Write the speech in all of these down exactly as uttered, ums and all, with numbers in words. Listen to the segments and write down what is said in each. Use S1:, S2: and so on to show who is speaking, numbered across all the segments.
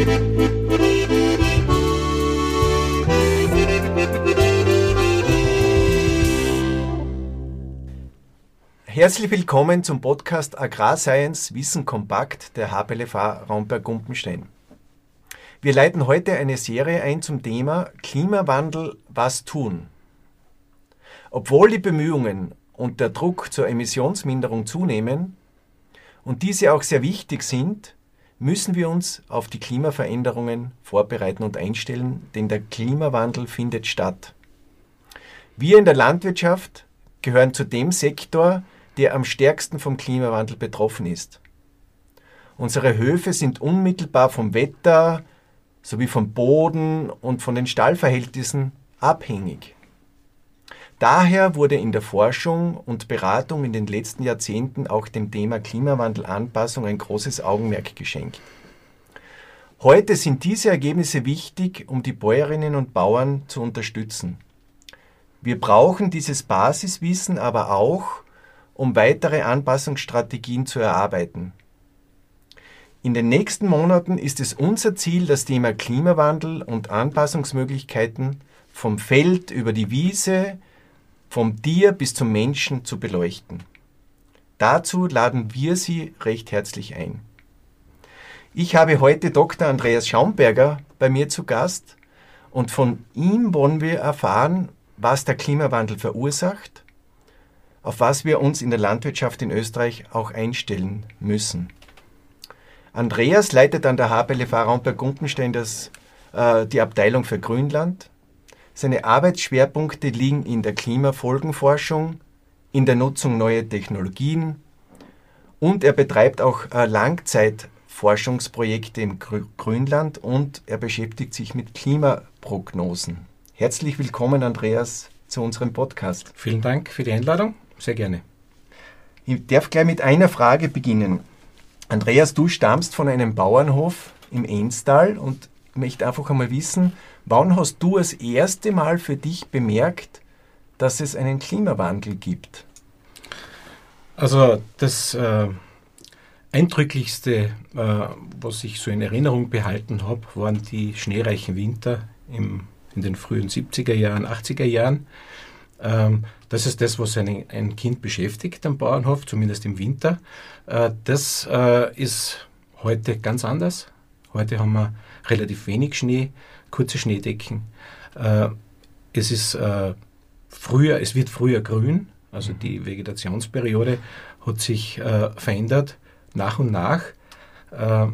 S1: Herzlich willkommen zum Podcast Agrarscience Wissen kompakt der H P L F A Raumberg-Gumpenstein. Wir leiten heute eine Serie ein zum Thema Klimawandel, was tun? Obwohl die Bemühungen und der Druck zur Emissionsminderung zunehmen und diese auch sehr wichtig sind, müssen wir uns auf die Klimaveränderungen vorbereiten und einstellen, denn der Klimawandel findet statt. Wir in der Landwirtschaft gehören zu dem Sektor, der am stärksten vom Klimawandel betroffen ist. Unsere Höfe sind unmittelbar vom Wetter sowie vom Boden und von den Stallverhältnissen abhängig. Daher wurde in der Forschung und Beratung in den letzten Jahrzehnten auch dem Thema Klimawandelanpassung ein großes Augenmerk geschenkt. Heute sind diese Ergebnisse wichtig, um die Bäuerinnen und Bauern zu unterstützen. Wir brauchen dieses Basiswissen aber auch, um weitere Anpassungsstrategien zu erarbeiten. In den nächsten Monaten ist es unser Ziel, das Thema Klimawandel und Anpassungsmöglichkeiten vom Feld über die Wiese, vom Tier bis zum Menschen zu beleuchten. Dazu laden wir Sie recht herzlich ein. Ich habe heute Doktor Andreas Schaumberger bei mir zu Gast und von ihm wollen wir erfahren, was der Klimawandel verursacht, auf was wir uns in der Landwirtschaft in Österreich auch einstellen müssen. Andreas leitet an der H P L F A Raumberg-Gumpenstein das, äh, die Abteilung für Grünland. Seine Arbeitsschwerpunkte liegen in der Klimafolgenforschung, in der Nutzung neuer Technologien und er betreibt auch äh, Langzeitforschungsprojekte im Grü- Grünland und er beschäftigt sich mit Klimaprognosen. Herzlich willkommen, Andreas, zu unserem Podcast.
S2: Vielen Dank für die Einladung. Sehr gerne.
S1: Ich darf gleich mit einer Frage beginnen. Andreas, du stammst von einem Bauernhof im Enstal und möchte einfach einmal wissen, wann hast du das erste Mal für dich bemerkt, dass es einen Klimawandel gibt?
S2: Also das äh, Eindrücklichste, äh, was ich so in Erinnerung behalten habe, waren die schneereichen Winter im, in den frühen siebziger Jahren, achtziger Jahren. Ähm, das ist das, was ein, ein Kind beschäftigt am Bauernhof, zumindest im Winter. Äh, das äh, ist heute ganz anders. Heute haben wir relativ wenig Schnee, kurze Schneedecken. Äh, es ist äh, früher, es wird früher grün, also die Vegetationsperiode hat sich äh, verändert nach und nach. Äh,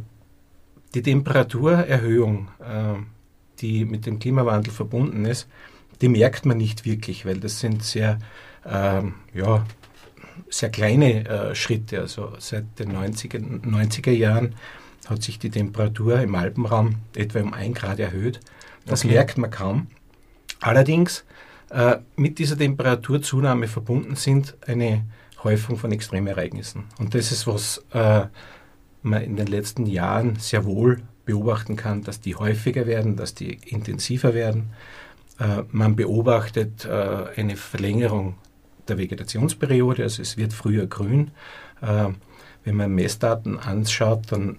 S2: die Temperaturerhöhung, äh, die mit dem Klimawandel verbunden ist, die merkt man nicht wirklich, weil das sind sehr, ähm, ja, sehr kleine äh, Schritte. Also seit den neunziger Jahren hat sich die Temperatur im Alpenraum etwa um ein Grad erhöht. Das okay. merkt man kaum. Allerdings äh, mit dieser Temperaturzunahme verbunden sind eine Häufung von Extremereignissen. Und das ist, was äh, man in den letzten Jahren sehr wohl beobachten kann, dass die häufiger werden, dass die intensiver werden. Man beobachtet äh, eine Verlängerung der Vegetationsperiode, also es wird früher grün. Äh, wenn man Messdaten anschaut, dann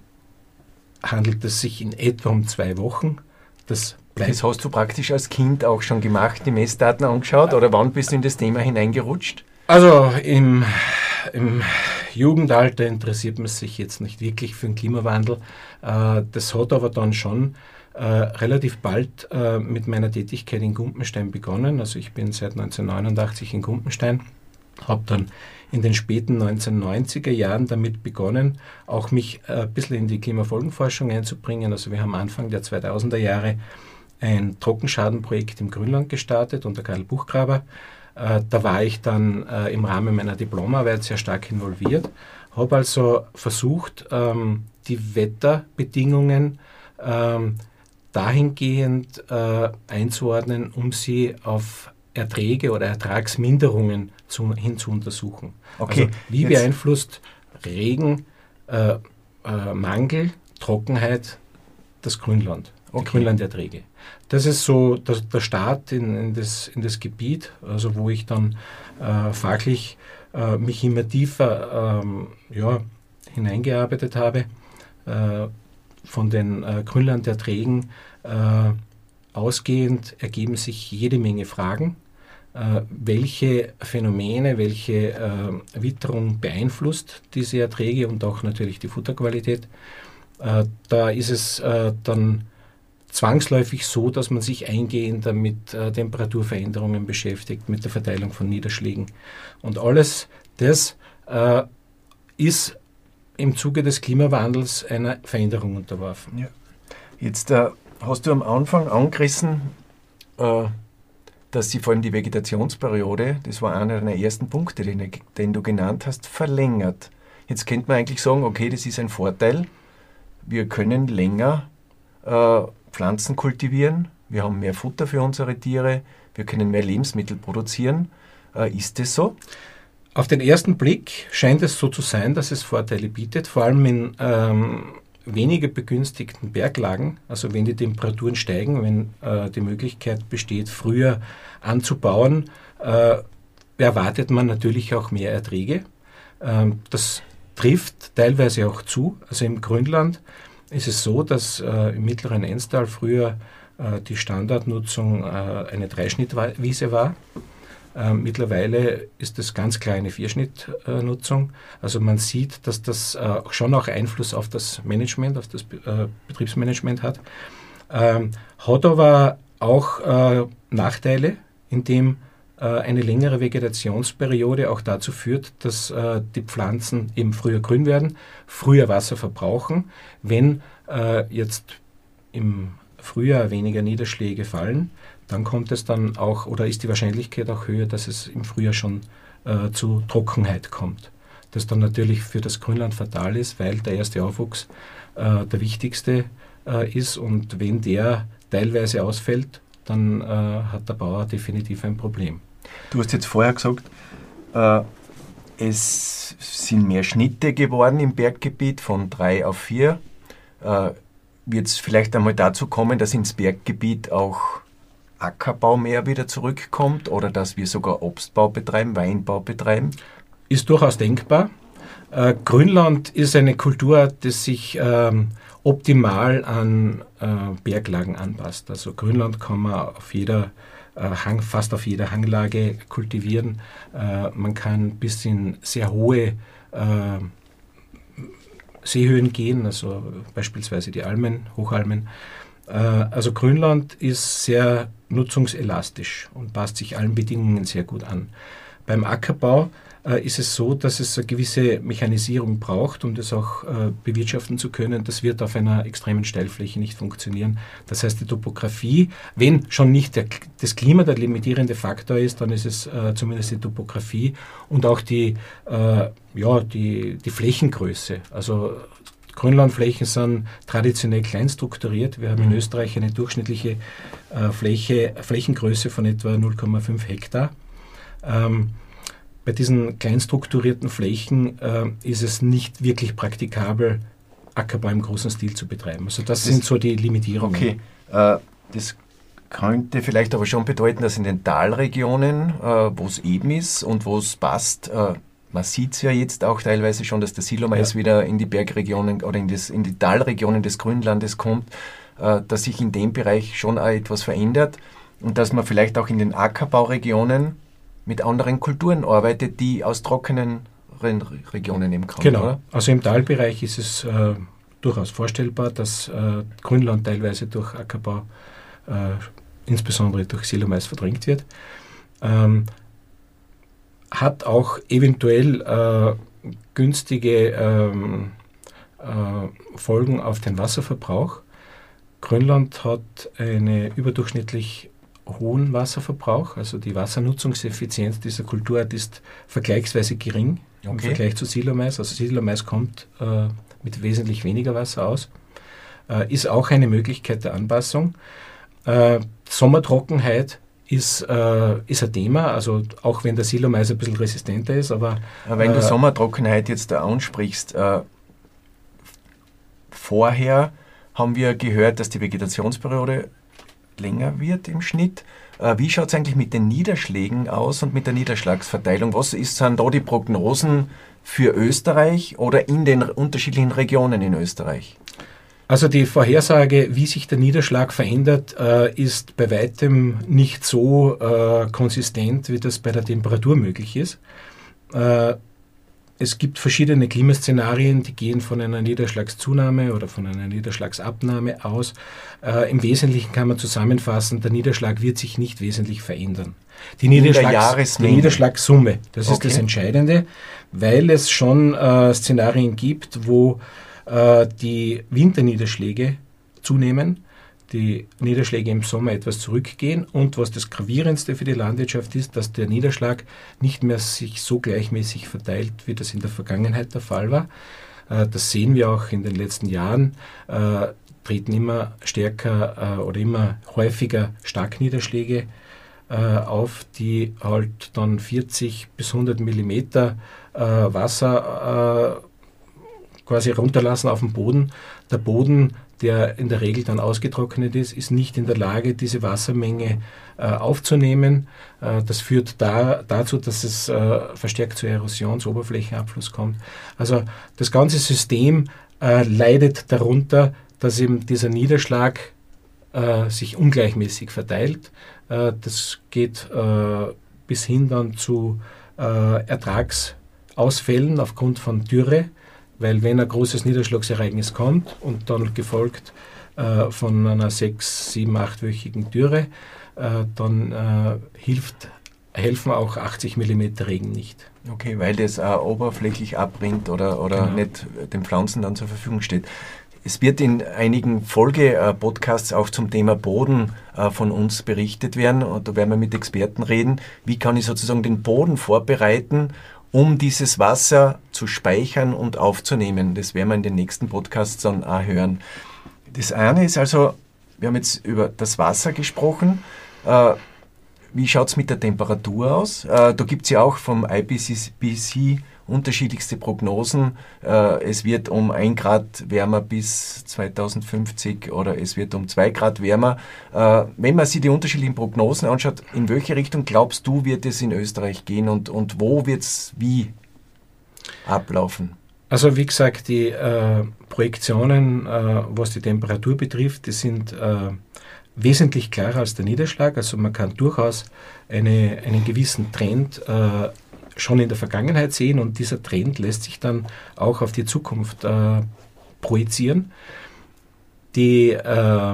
S2: handelt es sich in etwa um zwei Wochen. Das,
S1: das hast du praktisch als Kind auch schon gemacht, die Messdaten angeschaut, oder wann bist du in das Thema hineingerutscht?
S2: Also im, im Jugendalter interessiert man sich jetzt nicht wirklich für den Klimawandel. Äh, das hat aber dann schon Äh, relativ bald äh, mit meiner Tätigkeit in Gumpenstein begonnen. Also ich bin seit neunzehnhundertneunundachtzig in Gumpenstein, habe dann in den späten neunzehnhundertneunziger Jahren damit begonnen, auch mich äh, ein bisschen in die Klimafolgenforschung einzubringen. Also wir haben Anfang der zweitausender Jahre ein Trockenschadenprojekt im Grünland gestartet unter Karl Buchgraber. Äh, da war ich dann äh, im Rahmen meiner Diplomarbeit sehr stark involviert, habe also versucht, ähm, die Wetterbedingungen ähm, dahingehend äh, einzuordnen, um sie auf Erträge oder Ertragsminderungen zu, hin zu untersuchen.
S1: Okay,
S2: also wie jetzt beeinflusst Regen, äh, äh, Mangel, Trockenheit das Grünland, okay. die Grünlanderträge. Das ist so der, der Start in, in, das, in das Gebiet, also wo ich dann äh, fachlich äh, mich immer tiefer ähm, ja, hineingearbeitet habe. Äh, von den äh, Grünlanderträgen äh, ausgehend ergeben sich jede Menge Fragen. Äh, welche Phänomene, welche äh, Witterung beeinflusst diese Erträge und auch natürlich die Futterqualität. Äh, da ist es äh, dann zwangsläufig so, dass man sich eingehender mit äh, Temperaturveränderungen beschäftigt, mit der Verteilung von Niederschlägen. Und alles das äh, ist im Zuge des Klimawandels einer Veränderung unterworfen.
S1: Ja. Jetzt äh, hast du am Anfang angerissen, äh, dass sie vor allem die Vegetationsperiode, das war einer deiner ersten Punkte, den, den du genannt hast, verlängert. Jetzt könnte man eigentlich sagen, okay, das ist ein Vorteil. Wir können länger äh, Pflanzen kultivieren, wir haben mehr Futter für unsere Tiere, wir können mehr Lebensmittel produzieren. Äh, ist das so?
S2: Auf den ersten Blick scheint es so zu sein, dass es Vorteile bietet, vor allem in ähm, weniger begünstigten Berglagen, also wenn die Temperaturen steigen, wenn äh, die Möglichkeit besteht, früher anzubauen, äh, erwartet man natürlich auch mehr Erträge. Ähm, das trifft teilweise auch zu. Also im Grünland ist es so, dass äh, im mittleren Enstal früher äh, die Standardnutzung äh, eine Dreischnittwiese war. Äh, mittlerweile ist das ganz klar eine Vierschnittnutzung. Äh, also man sieht, dass das äh, schon auch Einfluss auf das Management, auf das äh, Betriebsmanagement hat. Ähm, hat aber auch äh, Nachteile, indem äh, eine längere Vegetationsperiode auch dazu führt, dass äh, die Pflanzen eben früher grün werden, früher Wasser verbrauchen. Wenn äh, jetzt im Frühjahr weniger Niederschläge fallen, dann kommt es dann auch, oder ist die Wahrscheinlichkeit auch höher, dass es im Frühjahr schon äh, zu Trockenheit kommt. Das dann natürlich für das Grünland fatal ist, weil der erste Aufwuchs äh, der wichtigste äh, ist und wenn der teilweise ausfällt, dann äh, hat der Bauer definitiv ein Problem.
S1: Du hast jetzt vorher gesagt, äh, es sind mehr Schnitte geworden im Berggebiet von drei auf vier. Äh, wird es vielleicht einmal dazu kommen, dass ins Berggebiet auch Ackerbau mehr wieder zurückkommt oder dass wir sogar Obstbau betreiben, Weinbau betreiben?
S2: Ist durchaus denkbar. Äh, Grünland ist eine Kultur, die sich ähm, optimal an äh, Berglagen anpasst. Also Grünland kann man auf jeder äh, Hang, fast auf jeder Hanglage kultivieren. Äh, man kann bis in sehr hohe äh, Seehöhen gehen, also beispielsweise die Almen, Hochalmen. Also Grünland ist sehr nutzungselastisch und passt sich allen Bedingungen sehr gut an. Beim Ackerbau äh, ist es so, dass es eine gewisse Mechanisierung braucht, um das auch äh, bewirtschaften zu können. Das wird auf einer extremen Steilfläche nicht funktionieren. Das heißt, die Topografie, wenn schon nicht der, das Klima der limitierende Faktor ist, dann ist es äh, zumindest die Topografie und auch die, äh, ja, die, die Flächengröße. Also Grünlandflächen sind traditionell klein strukturiert. Wir haben in Österreich eine durchschnittliche äh, Fläche, Flächengröße von etwa null Komma fünf Hektar. Ähm, bei diesen klein strukturierten Flächen äh, ist es nicht wirklich praktikabel, Ackerbau im großen Stil zu betreiben. Also das, das sind so die Limitierungen.
S1: Okay, äh, das könnte vielleicht aber schon bedeuten, dass in den Talregionen, äh, wo es eben ist und wo es passt, äh, man sieht es ja jetzt auch teilweise schon, dass der Silomais ja. wieder in die Bergregionen oder in, das, in die Talregionen des Grünlandes kommt, äh, dass sich in dem Bereich schon auch etwas verändert und dass man vielleicht auch in den Ackerbauregionen mit anderen Kulturen arbeitet, die aus trockenen Re- Regionen eben kommen.
S2: Genau,
S1: oder?
S2: Also im Talbereich ist es äh, durchaus vorstellbar, dass äh, Grünland teilweise durch Ackerbau, äh, insbesondere durch Silomais, verdrängt wird. Ähm, hat auch eventuell äh, günstige ähm, äh, Folgen auf den Wasserverbrauch. Grünland hat einen überdurchschnittlich hohen Wasserverbrauch, also die Wassernutzungseffizienz dieser Kulturart ist vergleichsweise gering okay. im Vergleich zu Silomais. Also Silomais kommt äh, mit wesentlich weniger Wasser aus. Äh, ist auch eine Möglichkeit der Anpassung. Äh, Sommertrockenheit Ist, äh, ist ein Thema, also auch wenn der Silomais ein bisschen resistenter ist, aber...
S1: aber wenn
S2: äh,
S1: du Sommertrockenheit jetzt da ansprichst, äh, vorher haben wir gehört, dass die Vegetationsperiode länger wird im Schnitt. Äh, wie schaut es eigentlich mit den Niederschlägen aus und mit der Niederschlagsverteilung? Was ist, sind da die Prognosen für Österreich oder in den unterschiedlichen Regionen in Österreich?
S2: Also die Vorhersage, wie sich der Niederschlag verändert, äh, ist bei weitem nicht so äh, konsistent, wie das bei der Temperatur möglich ist. Äh, es gibt verschiedene Klimaszenarien, die gehen von einer Niederschlagszunahme oder von einer Niederschlagsabnahme aus. Äh, Im Wesentlichen kann man zusammenfassen, der Niederschlag wird sich nicht wesentlich verändern. Die, Niederschlags- die Niederschlagssumme, das okay. ist das Entscheidende, weil es schon äh, Szenarien gibt, wo die Winterniederschläge zunehmen, die Niederschläge im Sommer etwas zurückgehen und was das Gravierendste für die Landwirtschaft ist, dass der Niederschlag nicht mehr sich so gleichmäßig verteilt, wie das in der Vergangenheit der Fall war. Das sehen wir auch in den letzten Jahren, treten immer stärker oder immer häufiger Starkniederschläge auf, die halt dann vierzig bis hundert Millimeter Wasser quasi runterlassen auf den Boden. Der Boden, der in der Regel dann ausgetrocknet ist, ist nicht in der Lage, diese Wassermenge äh, aufzunehmen. Äh, das führt da, dazu, dass es äh, verstärkt zu Erosions-, Oberflächenabfluss kommt. Also das ganze System äh, leidet darunter, dass eben dieser Niederschlag äh, sich ungleichmäßig verteilt. Äh, das geht äh, bis hin dann zu äh, Ertragsausfällen aufgrund von Dürre. Weil wenn ein großes Niederschlagsereignis kommt und dann gefolgt äh, von einer sechs-, sieben-, achtwöchigen Dürre, äh, dann äh, hilft, helfen auch achtzig Millimeter Regen nicht.
S1: Okay, weil das auch oberflächlich abrinnt oder, oder genau. nicht den Pflanzen dann zur Verfügung steht. Es wird in einigen Folge-Podcasts auch zum Thema Boden äh, von uns berichtet werden und da werden wir mit Experten reden. Wie kann ich sozusagen den Boden vorbereiten, um dieses Wasser zu speichern und aufzunehmen. Das werden wir in den nächsten Podcasts dann auch hören. Das eine ist also, wir haben jetzt über das Wasser gesprochen. Äh, wie schaut es mit der Temperatur aus? Äh, da gibt es ja auch vom I P C C unterschiedlichste Prognosen. Äh, es wird um ein Grad wärmer bis zweitausendfünfzig oder es wird um zwei Grad wärmer. Äh, wenn man sich die unterschiedlichen Prognosen anschaut, in welche Richtung glaubst du, wird es in Österreich gehen und, und wo wird es wie ablaufen?
S2: Also wie gesagt, die äh, Projektionen, äh, was die Temperatur betrifft, die sind äh, wesentlich klarer als der Niederschlag. Also man kann durchaus eine, einen gewissen Trend äh, schon in der Vergangenheit sehen und dieser Trend lässt sich dann auch auf die Zukunft äh, projizieren. Die äh,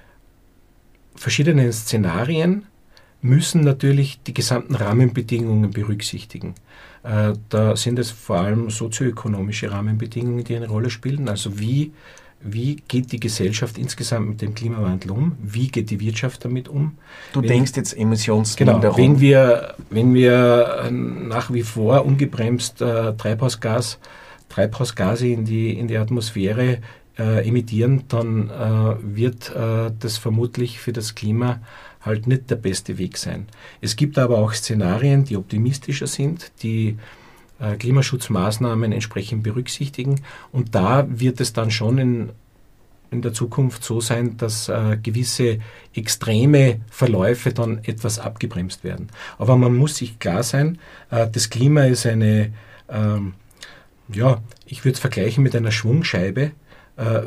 S2: verschiedenen Szenarien müssen natürlich die gesamten Rahmenbedingungen berücksichtigen. Äh, da sind es vor allem sozioökonomische Rahmenbedingungen, die eine Rolle spielen. Also wie, wie geht die Gesellschaft insgesamt mit dem Klimawandel um? Wie geht die Wirtschaft damit um?
S1: Du wenn, denkst jetzt Emissionsminderung.
S2: Genau, wenn wir, wenn wir nach wie vor ungebremst äh, Treibhausgas, Treibhausgase in die, in die Atmosphäre äh, emittieren, dann äh, wird äh, das vermutlich für das Klima halt nicht der beste Weg sein. Es gibt aber auch Szenarien, die optimistischer sind, die äh, Klimaschutzmaßnahmen entsprechend berücksichtigen und da wird es dann schon in, in der Zukunft so sein, dass äh, gewisse extreme Verläufe dann etwas abgebremst werden. Aber man muss sich klar sein, äh, das Klima ist eine, ähm, ja, ich würde es vergleichen mit einer Schwungscheibe. Äh,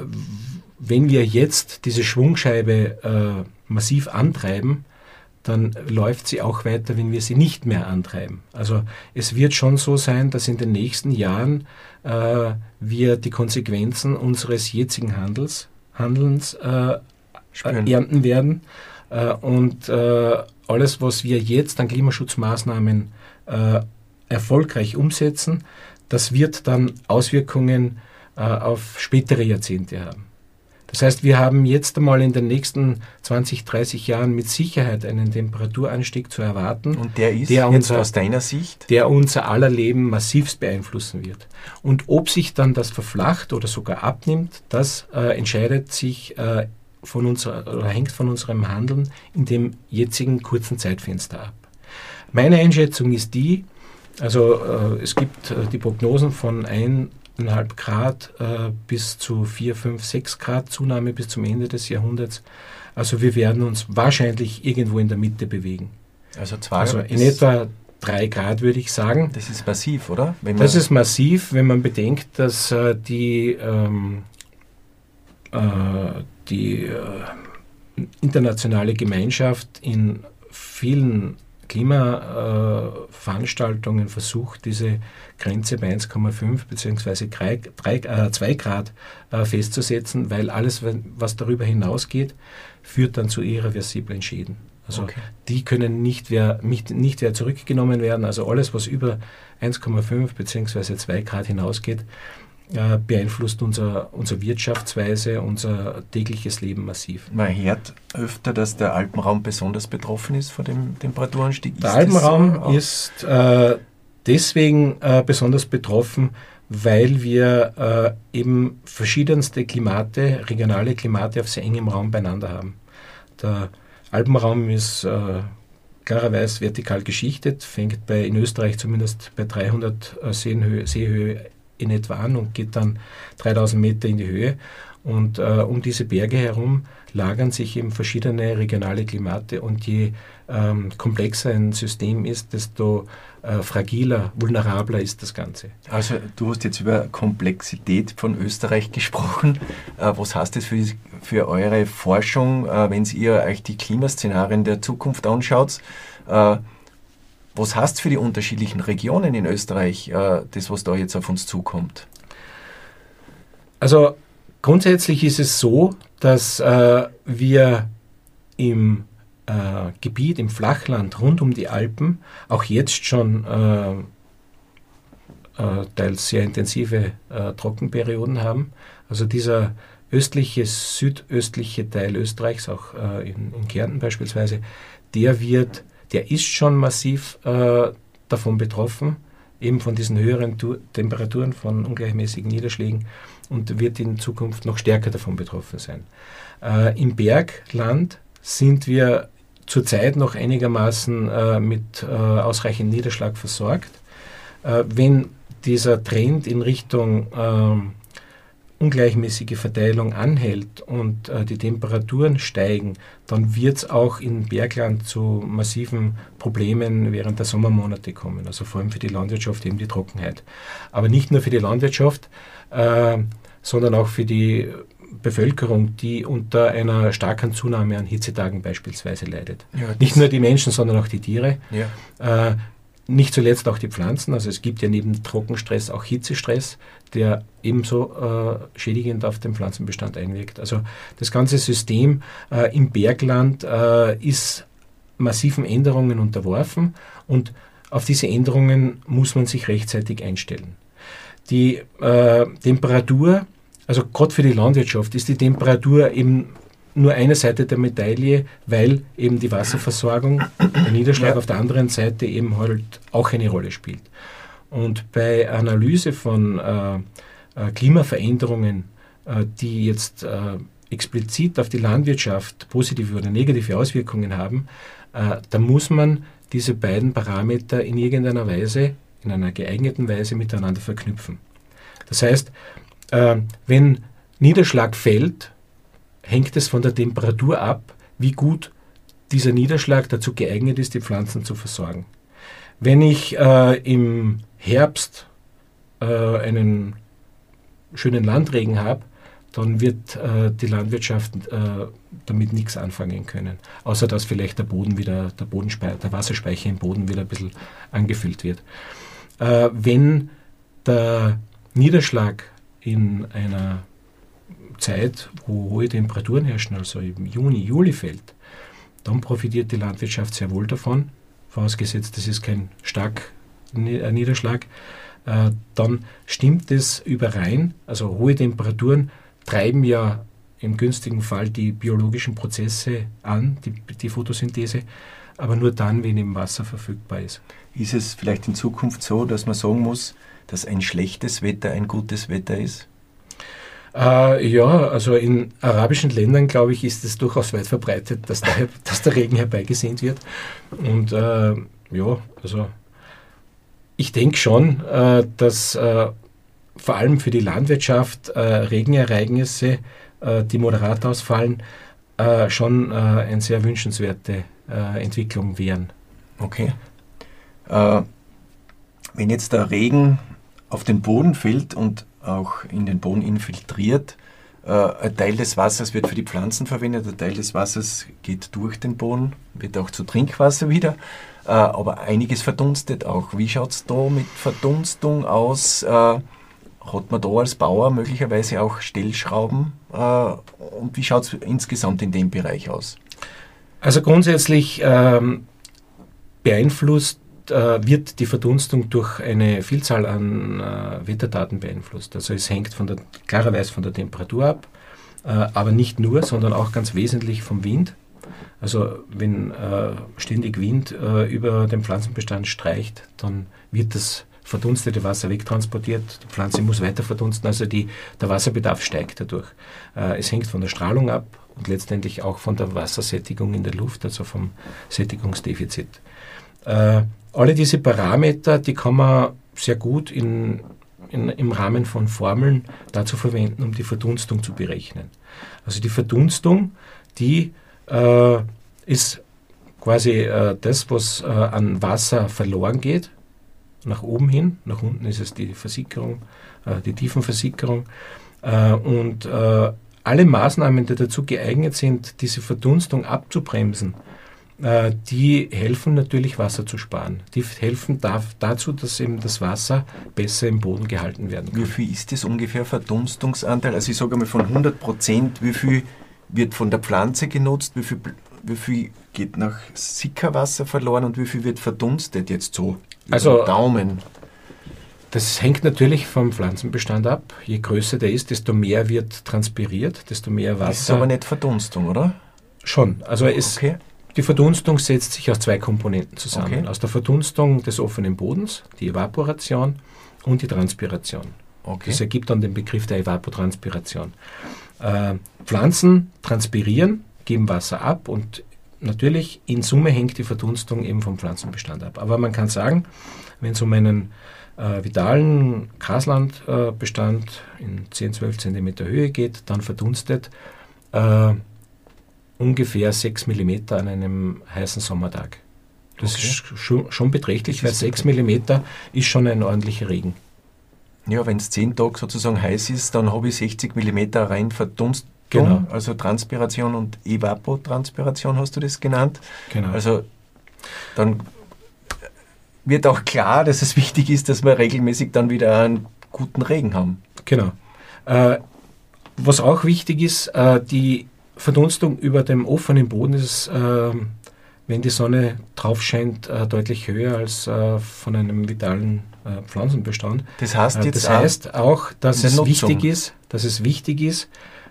S2: wenn wir jetzt diese Schwungscheibe äh, massiv antreiben, dann läuft sie auch weiter, wenn wir sie nicht mehr antreiben. Also es wird schon so sein, dass in den nächsten Jahren äh, wir die Konsequenzen unseres jetzigen Handels, Handelns äh, ernten werden. Äh, und äh, alles, was wir jetzt an Klimaschutzmaßnahmen äh, erfolgreich umsetzen, das wird dann Auswirkungen äh, auf spätere Jahrzehnte haben. Das heißt, wir haben jetzt einmal in den nächsten zwanzig, dreißig Jahren mit Sicherheit einen Temperaturanstieg zu erwarten.
S1: Und der ist
S2: der
S1: jetzt
S2: unser,
S1: aus deiner Sicht?
S2: Der unser aller Leben massivst beeinflussen wird. Und ob sich dann das verflacht oder sogar abnimmt, das äh, entscheidet sich äh, von unserer, oder hängt von unserem Handeln in dem jetzigen kurzen Zeitfenster ab. Meine Einschätzung ist die, also äh, es gibt äh, die Prognosen von ein eineinhalb Grad äh, bis zu vier, fünf, sechs Grad Zunahme bis zum Ende des Jahrhunderts. Also wir werden uns wahrscheinlich irgendwo in der Mitte bewegen.
S1: Also, zwei
S2: also in etwa drei Grad würde ich sagen.
S1: Das ist massiv, oder?
S2: Wenn das ist massiv, wenn man bedenkt, dass äh, die ähm, äh, die äh, internationale Gemeinschaft in vielen Klimaveranstaltungen äh, versucht, diese Grenze bei eins Komma fünf bzw. zwei Grad äh, festzusetzen, weil alles, was darüber hinausgeht, führt dann zu irreversiblen Schäden. Also okay. Die können nicht mehr, nicht, nicht mehr zurückgenommen werden. Also alles, was über eins Komma fünf bzw. zwei Grad hinausgeht, äh, beeinflusst unser, unsere Wirtschaftsweise, unser tägliches Leben massiv.
S1: Man hört öfter, dass der Alpenraum besonders betroffen ist von dem Temperaturanstieg.
S2: Der Alpenraum so? ist äh, deswegen äh, besonders betroffen, weil wir äh, eben verschiedenste Klimate, regionale Klimate auf sehr engem Raum beieinander haben. Der Alpenraum ist äh, klarerweise vertikal geschichtet, fängt bei, in Österreich zumindest bei dreihundert äh, Seehöhe, Seehöhe in etwa an und geht dann dreitausend Meter in die Höhe. Und äh, um diese Berge herum lagern sich eben verschiedene regionale Klimate und je ähm, komplexer ein System ist, desto äh, fragiler, vulnerabler ist das Ganze.
S1: Also du hast jetzt über Komplexität von Österreich gesprochen. Äh, was heißt das für, für eure Forschung, äh, wenn ihr euch die Klimaszenarien der Zukunft anschaut? Äh, was heißt für die unterschiedlichen Regionen in Österreich äh, das, was da jetzt auf uns zukommt?
S2: Also grundsätzlich ist es so, dass äh, wir im äh, Gebiet, im Flachland rund um die Alpen auch jetzt schon äh, äh, teils sehr intensive äh, Trockenperioden haben. Also dieser östliche, südöstliche Teil Österreichs, auch äh, in, in Kärnten beispielsweise, der wird, der ist schon massiv äh, davon betroffen, eben von diesen höheren tu- Temperaturen, von ungleichmäßigen Niederschlägen, und wird in Zukunft noch stärker davon betroffen sein. Äh, Im Bergland sind wir zurzeit noch einigermaßen äh, mit äh, ausreichend Niederschlag versorgt. Äh, wenn dieser Trend in Richtung äh, ungleichmäßige Verteilung anhält und äh, die Temperaturen steigen, dann wird es auch im Bergland zu massiven Problemen während der Sommermonate kommen. Also vor allem für die Landwirtschaft eben die Trockenheit. Aber nicht nur für die Landwirtschaft, äh, sondern auch für die Bevölkerung, die unter einer starken Zunahme an Hitzetagen beispielsweise leidet. Ja, nicht nur die Menschen, sondern auch die Tiere. Ja. Äh, nicht zuletzt auch die Pflanzen. Also es gibt ja neben Trockenstress auch Hitzestress, der ebenso äh, schädigend auf den Pflanzenbestand einwirkt. Also das ganze System äh, im Bergland äh, ist massiven Änderungen unterworfen und auf diese Änderungen muss man sich rechtzeitig einstellen. Die äh, Temperatur, also gerade für die Landwirtschaft, ist die Temperatur eben nur eine Seite der Medaille, weil eben die Wasserversorgung, der Niederschlag ja. auf der anderen Seite eben halt auch eine Rolle spielt. Und bei Analyse von äh, äh, Klimaveränderungen, äh, die jetzt äh, explizit auf die Landwirtschaft positive oder negative Auswirkungen haben, äh, da muss man diese beiden Parameter in irgendeiner Weise, in einer geeigneten Weise miteinander verknüpfen. Das heißt, äh, wenn Niederschlag fällt, hängt es von der Temperatur ab, wie gut dieser Niederschlag dazu geeignet ist, die Pflanzen zu versorgen. Wenn ich äh, im Herbst äh, einen schönen Landregen habe, dann wird äh, die Landwirtschaft äh, damit nichts anfangen können, außer dass vielleicht der Boden wieder, der, Bodenspe- der Wasserspeicher im Boden wieder ein bisschen angefüllt wird. Äh, wenn der Niederschlag in einer Zeit, wo hohe Temperaturen herrschen, also im Juni, Juli fällt, dann profitiert die Landwirtschaft sehr wohl davon, vorausgesetzt, das ist kein starker Niederschlag, äh, dann stimmt es überein, also hohe Temperaturen treiben ja im günstigen Fall die biologischen Prozesse an, die, die Photosynthese, aber nur dann, wenn eben Wasser verfügbar ist.
S1: Ist es vielleicht in Zukunft so, dass man sagen muss, dass ein schlechtes Wetter ein gutes Wetter ist?
S2: Äh, ja, also in arabischen Ländern, glaube ich, ist es durchaus weit verbreitet, dass der, dass der Regen herbeigesehnt wird. Und äh, ja, also ich denke schon, äh, dass äh, vor allem für die Landwirtschaft äh, Regenereignisse, äh, die moderat ausfallen, äh, schon äh, eine sehr wünschenswerte äh, Entwicklung wären.
S1: Okay. Äh, wenn jetzt der Regen auf den Boden fällt und auch in den Boden infiltriert, Äh, ein Teil des Wassers wird für die Pflanzen verwendet, ein Teil des Wassers geht durch den Boden, wird auch zu Trinkwasser wieder, äh, aber einiges verdunstet auch. Wie schaut es da mit Verdunstung aus? Äh, hat man da als Bauer möglicherweise auch Stellschrauben? Äh, und wie schaut es insgesamt in dem Bereich aus?
S2: Also grundsätzlich ähm, beeinflusst äh, wird die Verdunstung durch eine Vielzahl an äh, Wetterdaten beeinflusst. Also es hängt von der, klarerweise von der Temperatur ab, äh, aber nicht nur, sondern auch ganz wesentlich vom Wind. Also wenn äh, ständig Wind äh, über den Pflanzenbestand streicht, dann wird das verdunstete Wasser wegtransportiert, die Pflanze muss weiter verdunsten, also die, der Wasserbedarf steigt dadurch. Äh, es hängt von der Strahlung ab und letztendlich auch von der Wassersättigung in der Luft, also vom Sättigungsdefizit. Äh, alle diese Parameter, die kann man sehr gut in, in, im Rahmen von Formeln dazu verwenden, um die Verdunstung zu berechnen. Also die Verdunstung, die äh, ist quasi äh, das, was äh, an Wasser verloren geht, nach oben hin, nach unten ist es die Versickerung, äh, die Tiefenversickerung äh, und äh, alle Maßnahmen, die dazu geeignet sind, diese Verdunstung abzubremsen, äh, die helfen natürlich Wasser zu sparen. Die helfen da, dazu, dass eben das Wasser besser im Boden gehalten werden kann.
S1: Wie viel ist das ungefähr Verdunstungsanteil? Also ich sage einmal von hundert Prozent, wie viel wird von der Pflanze genutzt, wie viel, wie viel geht nach Sickerwasser verloren und wie viel wird verdunstet jetzt so?
S2: Also
S1: Daumen.
S2: Das hängt natürlich vom Pflanzenbestand ab. Je größer der ist, desto mehr wird transpiriert, desto mehr Wasser.
S1: Das ist aber nicht Verdunstung, oder?
S2: Schon. Also es,
S1: okay.
S2: Die Verdunstung setzt sich aus zwei Komponenten zusammen.
S1: Okay.
S2: Aus der Verdunstung des offenen Bodens, die Evaporation und die Transpiration.
S1: Okay.
S2: Das ergibt dann den Begriff der Evapotranspiration. Äh, Pflanzen transpirieren, geben Wasser ab und natürlich in Summe hängt die Verdunstung eben vom Pflanzenbestand ab. Aber man kann sagen, wenn es um einen äh, vitalen Graslandbestand äh, in zehn, zwölf Zentimeter Höhe geht, dann verdunstet äh, ungefähr sechs Millimeter an einem heißen Sommertag. Das okay. ist schon, schon beträchtlich, weil sechs Millimeter ist schon ein ordentlicher Regen.
S1: Ja, wenn es zehn Tage sozusagen heiß ist, dann habe ich sechzig Millimeter rein verdunstet.
S2: Genau.
S1: Also Transpiration und Evapotranspiration hast du das genannt.
S2: Genau.
S1: Also dann wird auch klar, dass es wichtig ist, dass wir regelmäßig dann wieder einen guten Regen haben.
S2: Genau. Äh, was auch wichtig ist, äh, die Verdunstung über dem offenen Boden ist, äh, wenn die Sonne drauf scheint, äh, deutlich höher als äh, von einem vitalen äh, Pflanzenbestand.
S1: Das heißt
S2: äh,
S1: jetzt
S2: das heißt auch, dass es
S1: Nutzung.
S2: wichtig ist, dass es wichtig ist,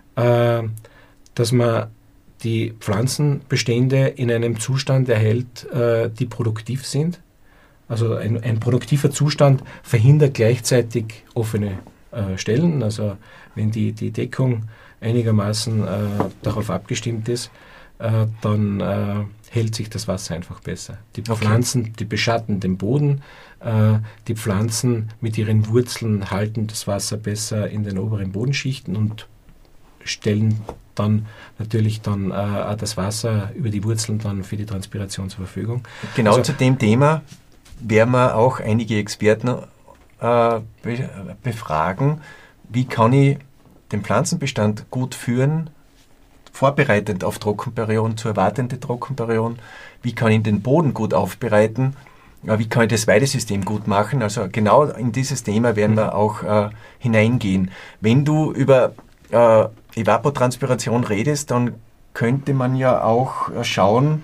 S2: äh, dass man die Pflanzenbestände in einem Zustand erhält, äh, die produktiv sind. Also ein, ein produktiver Zustand verhindert gleichzeitig offene äh, Stellen. Also wenn die, die Deckung einigermaßen äh, darauf abgestimmt ist, äh, dann äh, hält sich das Wasser einfach besser. Die
S1: okay.
S2: Pflanzen, die beschatten den Boden, äh, die Pflanzen mit ihren Wurzeln halten das Wasser besser in den oberen Bodenschichten und stellen dann natürlich dann äh, das Wasser über die Wurzeln dann für die Transpiration zur Verfügung.
S1: Genau
S2: also,
S1: zu dem Thema werden wir auch einige Experten äh, be- befragen, wie kann ich den Pflanzenbestand gut führen, vorbereitend auf Trockenperioden, zu erwartende Trockenperioden, wie kann ich den Boden gut aufbereiten, äh, wie kann ich das Weidesystem gut machen. Also genau in dieses Thema werden wir auch äh, hineingehen. Wenn du über äh, Evapotranspiration redest, dann könnte man ja auch äh, schauen,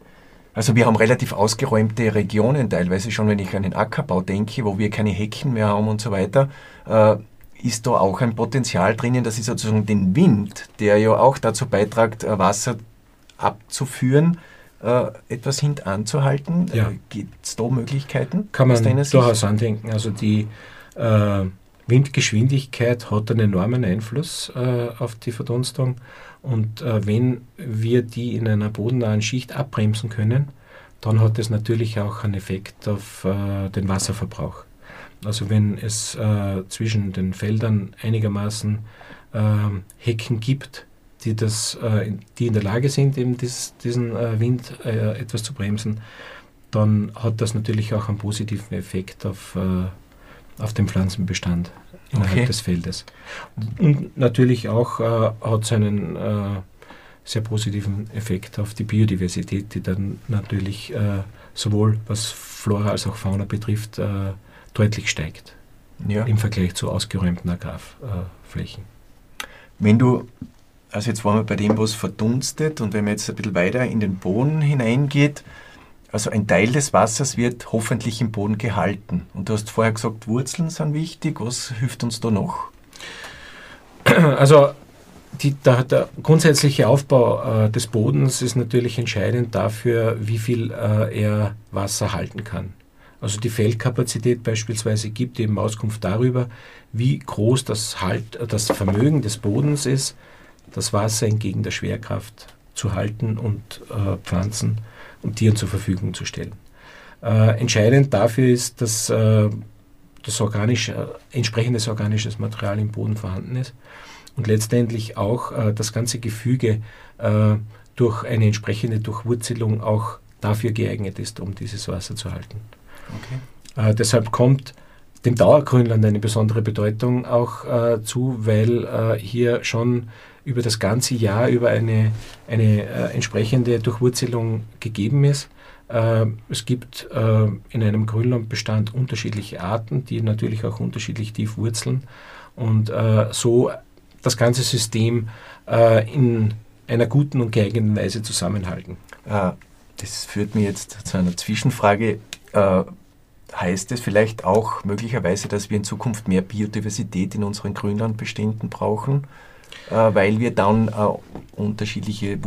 S1: also wir haben relativ ausgeräumte Regionen teilweise schon, wenn ich an den Ackerbau denke, wo wir keine Hecken mehr haben und so weiter, äh, ist da auch ein Potenzial drinnen, dass ich sozusagen den Wind, der ja auch dazu beiträgt, Wasser abzuführen, äh, etwas hintanzuhalten.
S2: Ja.
S1: Äh, Gibt es da Möglichkeiten?
S2: Kann man durchaus andenken. Also die äh, Windgeschwindigkeit hat einen enormen Einfluss äh, auf die Verdunstung. Und äh, wenn wir die in einer bodennahen Schicht abbremsen können, dann hat das natürlich auch einen Effekt auf äh, den Wasserverbrauch. Also wenn es äh, zwischen den Feldern einigermaßen äh, Hecken gibt, die, das, äh, die in der Lage sind, eben dies, diesen äh, Wind äh, etwas zu bremsen, dann hat das natürlich auch einen positiven Effekt auf, äh, auf den Pflanzenbestand. innerhalb
S1: Okay.
S2: des Feldes. Und natürlich auch äh, hat es einen äh, sehr positiven Effekt auf die Biodiversität, die dann natürlich äh, sowohl was Flora als auch Fauna betrifft, äh, deutlich steigt
S1: Ja.
S2: im Vergleich zu ausgeräumten Agrarflächen.
S1: Wenn du, also jetzt waren wir bei dem, was verdunstet, und wenn man jetzt ein bisschen weiter in den Boden hineingeht, also ein Teil des Wassers wird hoffentlich im Boden gehalten. Und du hast vorher gesagt, Wurzeln sind wichtig. Was hilft uns da noch?
S2: Also die, der, der grundsätzliche Aufbau äh, des Bodens ist natürlich entscheidend dafür, wie viel äh, er Wasser halten kann. Also die Feldkapazität beispielsweise gibt eben Auskunft darüber, wie groß das, halt, das Vermögen des Bodens ist, das Wasser entgegen der Schwerkraft zu halten und äh, Pflanzen und Tieren zur Verfügung zu stellen. Äh, entscheidend dafür ist, dass äh, das organisch, äh, entsprechendes organisches Material im Boden vorhanden ist und letztendlich auch äh, das ganze Gefüge äh, durch eine entsprechende Durchwurzelung auch dafür geeignet ist, um dieses Wasser zu halten.
S1: Okay.
S2: Äh, deshalb kommt dem Dauergrünland eine besondere Bedeutung auch äh, zu, weil äh, hier schon über das ganze Jahr über eine, eine äh, entsprechende Durchwurzelung gegeben ist. Äh, es gibt äh, in einem Grünlandbestand unterschiedliche Arten, die natürlich auch unterschiedlich tief wurzeln und äh, so das ganze System äh, in einer guten und geeigneten Weise zusammenhalten.
S1: Äh, das führt mir jetzt zu einer Zwischenfrage. Äh, heißt es vielleicht auch möglicherweise, dass wir in Zukunft mehr Biodiversität in unseren Grünlandbeständen brauchen, äh, weil wir dann äh, unterschiedliche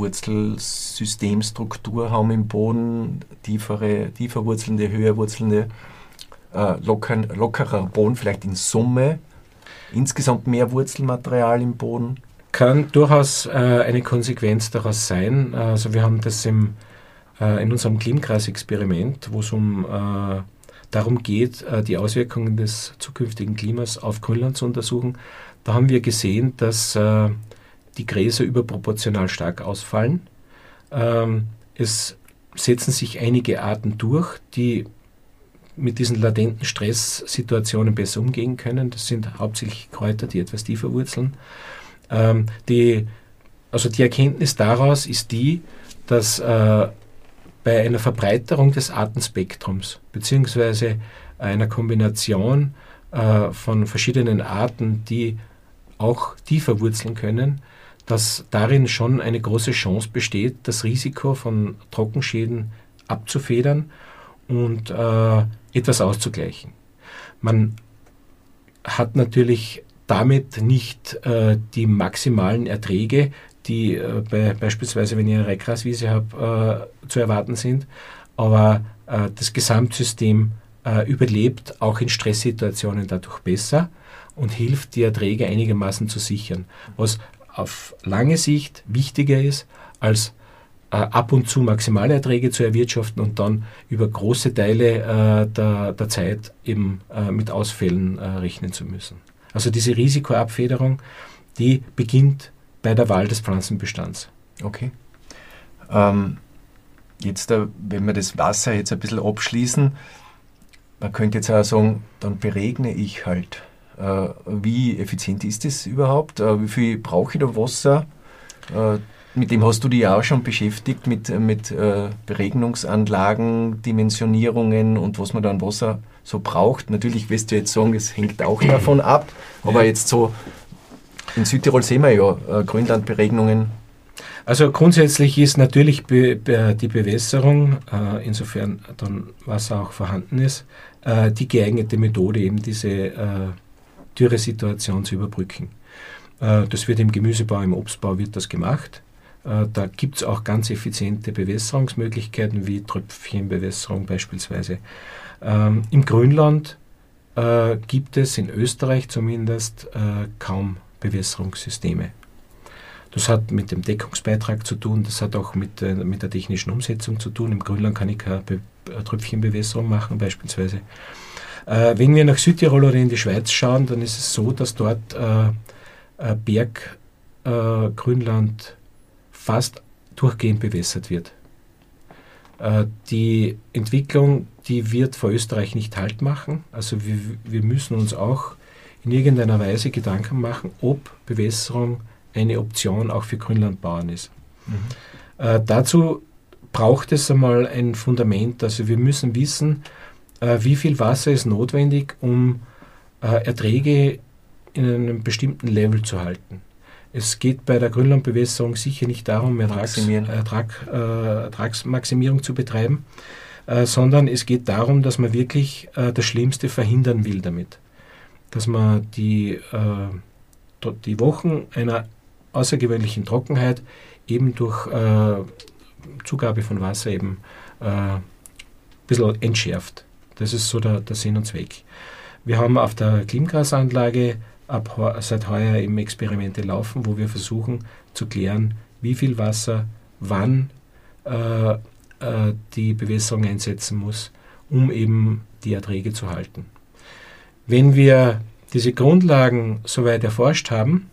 S1: Wurzelsystemstruktur haben im Boden, tiefere, tiefer wurzelnde, höher wurzelnde, äh, locker, lockerer Boden, vielleicht in Summe, insgesamt mehr Wurzelmaterial im Boden?
S2: Kann durchaus äh, eine Konsequenz daraus sein. Also wir haben das im, äh, in unserem Klimgras-Experiment, wo es um äh, darum geht, äh, die Auswirkungen des zukünftigen Klimas auf Grünland zu untersuchen. Da haben wir gesehen, dass äh, die Gräser überproportional stark ausfallen. Ähm, es setzen sich einige Arten durch, die mit diesen latenten Stresssituationen besser umgehen können. Das sind hauptsächlich Kräuter, die etwas tiefer wurzeln. Ähm, die, also die Erkenntnis daraus ist die, dass äh, bei einer Verbreiterung des Artenspektrums beziehungsweise einer Kombination äh, von verschiedenen Arten, die auch tiefer wurzeln können, dass darin schon eine große Chance besteht, das Risiko von Trockenschäden abzufedern und äh, etwas auszugleichen. Man hat natürlich damit nicht äh, die maximalen Erträge, die äh, bei, beispielsweise, wenn ich eine Reitgraswiese habe, äh, zu erwarten sind, aber äh, das Gesamtsystem äh, überlebt auch in Stresssituationen dadurch besser und hilft, die Erträge einigermaßen zu sichern, was auf lange Sicht wichtiger ist, als äh, ab und zu maximale Erträge zu erwirtschaften und dann über große Teile äh, der, der Zeit eben äh, mit Ausfällen äh, rechnen zu müssen. Also diese Risikoabfederung, die beginnt bei der Wahl des Pflanzenbestands.
S1: Okay. Ähm, jetzt, äh, wenn wir das Wasser jetzt ein bisschen abschließen, man könnte jetzt auch sagen, dann beregne ich halt. Äh, wie effizient ist das überhaupt? Äh, wie viel brauche ich da Wasser? Äh, mit dem hast du dich ja auch schon beschäftigt, mit, mit äh, Beregnungsanlagen, Dimensionierungen und was man da an Wasser so braucht. Natürlich wirst du jetzt sagen, es hängt auch davon ab, aber
S2: Ja.
S1: jetzt so in Südtirol sehen wir ja äh, Grünlandberegnungen.
S2: Also grundsätzlich ist natürlich be, be, die Bewässerung, äh, insofern dann Wasser auch vorhanden ist, äh, die geeignete Methode, eben diese äh, Dürresituation zu überbrücken. Äh, das wird im Gemüsebau, im Obstbau wird das gemacht. Äh, da gibt es auch ganz effiziente Bewässerungsmöglichkeiten, wie Tröpfchenbewässerung beispielsweise. Ähm, Im Grünland äh, gibt es in Österreich zumindest äh, kaum Bewässerungssysteme. Das hat mit dem Deckungsbeitrag zu tun, das hat auch mit, äh, mit der technischen Umsetzung zu tun. Im Grünland kann ich keine Be- Tröpfchenbewässerung machen beispielsweise. Äh, wenn wir nach Südtirol oder in die Schweiz schauen, dann ist es so, dass dort äh, äh, Berggrünland äh, fast durchgehend bewässert wird. Äh, die Entwicklung, die wird vor Österreich nicht Halt machen. Also wir, wir müssen uns auch in irgendeiner Weise Gedanken machen, ob Bewässerung eine Option auch für Grünlandbauern ist. Mhm. Äh, dazu braucht es einmal ein Fundament. Also wir müssen wissen, äh, wie viel Wasser ist notwendig, um äh, Erträge in einem bestimmten Level zu halten. Es geht bei der Grünlandbewässerung sicher nicht darum, Ertrags, Ertrag, äh, Ertragsmaximierung zu betreiben, äh, sondern es geht darum, dass man wirklich äh, das Schlimmste verhindern will damit. Dass man die, äh, die Wochen einer außergewöhnlichen Trockenheit eben durch äh, Zugabe von Wasser eben äh, ein bisschen entschärft. Das ist so der, der Sinn und Zweck. Wir haben auf der Klimgrasanlage ab seit heuer eben Experimente laufen, wo wir versuchen zu klären, wie viel Wasser wann äh, äh, die Bewässerung einsetzen muss, um eben die Erträge zu halten. Wenn wir diese Grundlagen soweit erforscht haben,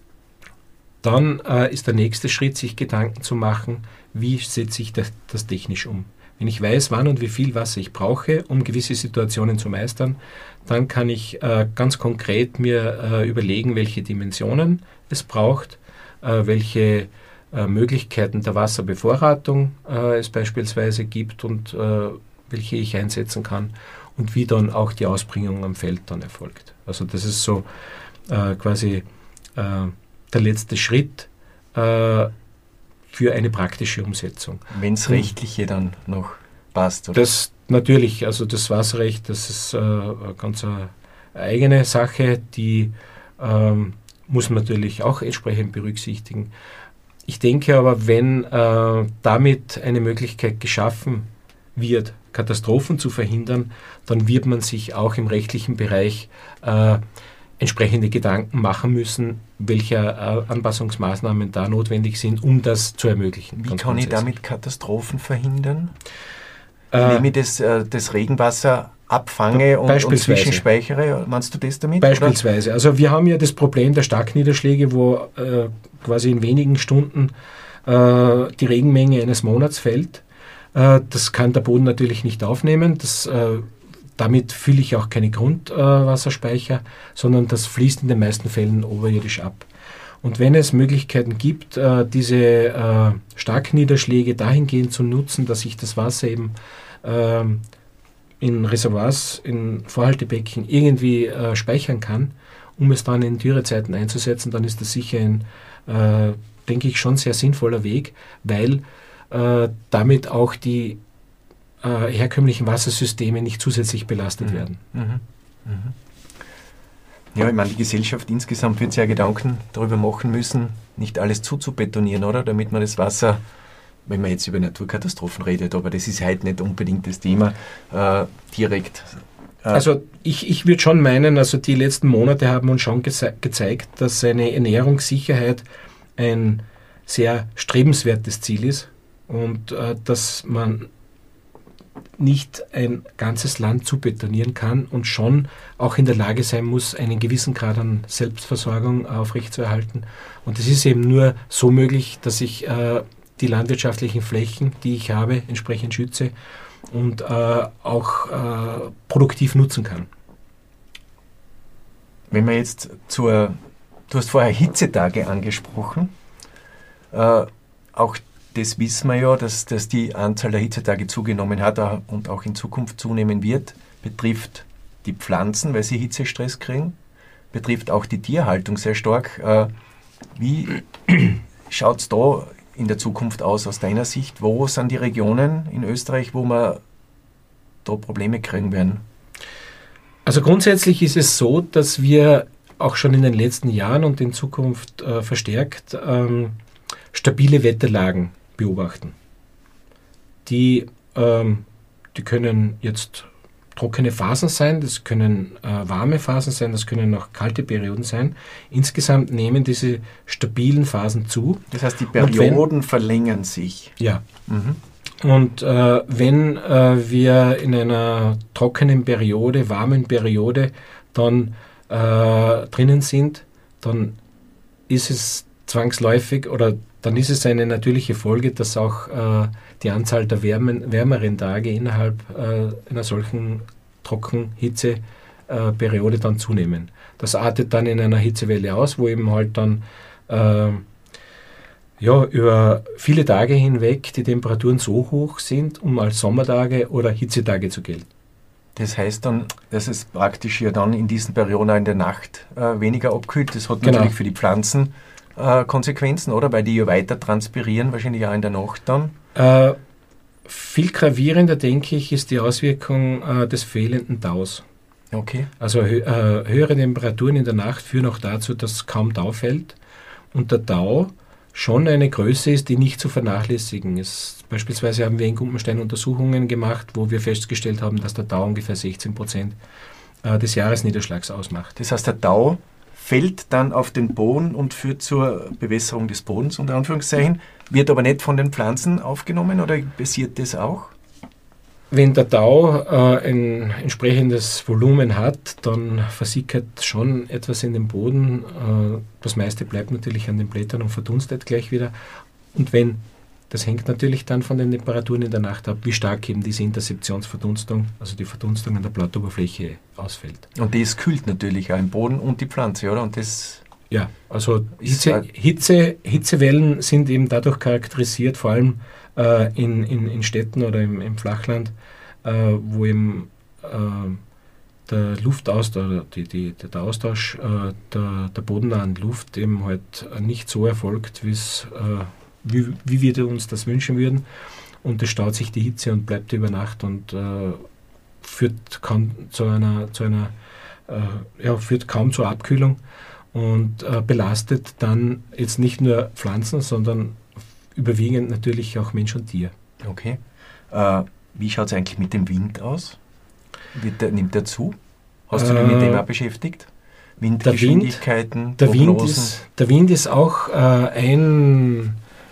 S2: dann äh, ist der nächste Schritt, sich Gedanken zu machen, wie setze ich das, das technisch um. Wenn ich weiß, wann und wie viel Wasser ich brauche, um gewisse Situationen zu meistern, dann kann ich äh, ganz konkret mir äh, überlegen, welche Dimensionen es braucht, äh, welche äh, Möglichkeiten der Wasserbevorratung äh, es beispielsweise gibt und äh, welche ich einsetzen kann und wie dann auch die Ausbringung am Feld dann erfolgt. Also das ist so äh, quasi äh, der letzte Schritt äh, für eine praktische Umsetzung.
S1: Wenn es rechtliche dann noch passt. Oder?
S2: Das natürlich, also das Wasserrecht, das ist äh, eine ganz eine eigene Sache, die ähm, muss man natürlich auch entsprechend berücksichtigen. Ich denke aber, wenn äh, damit eine Möglichkeit geschaffen wird, Katastrophen zu verhindern, dann wird man sich auch im rechtlichen Bereich äh, entsprechende Gedanken machen müssen, welche äh, Anpassungsmaßnahmen da notwendig sind, um das zu ermöglichen.
S1: Wie kann ich damit Katastrophen verhindern? Äh, Indem ich das, äh, das Regenwasser abfange und, und zwischenspeichere? Meinst du das damit?
S2: Beispielsweise. Oder? Also wir haben ja das Problem der Starkniederschläge, wo äh, quasi in wenigen Stunden äh, die Regenmenge eines Monats fällt. Äh, das kann der Boden natürlich nicht aufnehmen. Das äh, Damit fülle ich auch keine Grundwasserspeicher, äh, sondern das fließt in den meisten Fällen oberirdisch ab. Und wenn es Möglichkeiten gibt, äh, diese äh, Starkniederschläge dahingehend zu nutzen, dass ich das Wasser eben äh, in Reservoirs, in Vorhaltebecken irgendwie äh, speichern kann, um es dann in Dürrezeiten einzusetzen, dann ist das sicher ein, äh, denke ich, schon sehr sinnvoller Weg, weil äh, damit auch die Äh, herkömmlichen Wassersysteme nicht zusätzlich belastet mhm. werden.
S1: Mhm. Mhm. Ja, ich meine, die Gesellschaft insgesamt wird sich ja Gedanken darüber machen müssen, nicht alles zuzubetonieren, oder? Damit man das Wasser, wenn man jetzt über Naturkatastrophen redet, aber das ist halt nicht unbedingt das Thema, äh, direkt. Äh
S2: also ich, ich würde schon meinen, also die letzten Monate haben uns schon geze- gezeigt, dass eine Ernährungssicherheit ein sehr strebenswertes Ziel ist und äh, dass man nicht ein ganzes Land zu betonieren kann und schon auch in der Lage sein muss, einen gewissen Grad an Selbstversorgung aufrechtzuerhalten. Und es ist eben nur so möglich, dass ich äh, die landwirtschaftlichen Flächen, die ich habe, entsprechend schütze und äh, auch äh, produktiv nutzen kann.
S1: Wenn man jetzt zur, du hast vorher Hitzetage angesprochen, äh, auch das wissen wir ja, dass, dass die Anzahl der Hitzetage zugenommen hat und auch in Zukunft zunehmen wird, betrifft die Pflanzen, weil sie Hitzestress kriegen, betrifft auch die Tierhaltung sehr stark. Wie schaut es da in der Zukunft aus aus deiner Sicht? Wo sind die Regionen in Österreich, wo wir da Probleme kriegen werden?
S2: Also grundsätzlich ist es so, dass wir auch schon in den letzten Jahren und in Zukunft äh, verstärkt ähm, stabile Wetterlagen beobachten. Die, ähm, die können jetzt trockene Phasen sein, das können äh, warme Phasen sein, das können auch kalte Perioden sein. Insgesamt nehmen diese stabilen Phasen zu.
S1: Das heißt, die Perioden wenn, verlängern sich.
S2: Ja. Mhm. Und äh, wenn äh, wir in einer trockenen Periode, warmen Periode dann äh, drinnen sind, dann ist es zwangsläufig oder dann ist es eine natürliche Folge, dass auch äh, die Anzahl der wärmen, wärmeren Tage innerhalb äh, einer solchen Trockenhitze äh, Periode dann zunehmen. Das artet dann in einer Hitzewelle aus, wo eben halt dann äh, ja, über viele Tage hinweg die Temperaturen so hoch sind, um als Sommertage oder Hitzetage zu gelten.
S1: Das heißt dann, dass es praktisch ja dann in diesen Perioden auch in der Nacht äh, weniger abkühlt. Das hat
S2: Genau.
S1: natürlich für die Pflanzen äh, Konsequenzen, oder? Weil die ja weiter transpirieren, wahrscheinlich auch in der Nacht dann.
S2: Äh, viel gravierender, denke ich, ist die Auswirkung äh, des fehlenden Taus.
S1: Okay.
S2: Also hö äh, höhere Temperaturen in der Nacht führen auch dazu, dass kaum Tau fällt und der Tau schon eine Größe ist, die nicht zu vernachlässigen ist. Beispielsweise haben wir in Gumpenstein Untersuchungen gemacht, wo wir festgestellt haben, dass der Tau ungefähr sechzehn Prozent äh, des Jahresniederschlags ausmacht.
S1: Das heißt, der Tau fällt dann auf den Boden und führt zur Bewässerung des Bodens, unter Anführungszeichen, wird aber nicht von den Pflanzen aufgenommen, oder passiert das auch?
S2: Wenn der Tau äh, ein entsprechendes Volumen hat, dann versickert schon etwas in den Boden. Äh, das meiste bleibt natürlich an den Blättern und verdunstet gleich wieder. Und wenn, das hängt natürlich dann von den Temperaturen in der Nacht ab, wie stark eben diese Interseptionsverdunstung, also die Verdunstung an der Blattoberfläche ausfällt.
S1: Und das kühlt natürlich auch im Boden und die Pflanze, oder? Und das
S2: ja, also Hitze, Hitze, Hitzewellen sind eben dadurch charakterisiert, vor allem äh, in, in, in Städten oder im, im Flachland, äh, wo eben äh, der Luftaustausch, die, die, der Austausch äh, der, der bodennahen Luft eben halt nicht so erfolgt, wie's, äh, wie, wie wir uns das wünschen würden. Und es staut sich die Hitze und bleibt über Nacht und äh, führt kaum zu einer, zu einer äh, ja, führt kaum zur Abkühlung. Und äh, belastet dann jetzt nicht nur Pflanzen, sondern überwiegend natürlich auch Mensch und Tier.
S1: Okay. Äh, wie schaut es eigentlich mit dem Wind aus? Der, nimmt der zu? Hast du dich äh, mit dem auch beschäftigt? Windgeschwindigkeiten,
S2: der Wind,
S1: Prognosen?
S2: Der Wind ist, der Wind ist auch äh, ein,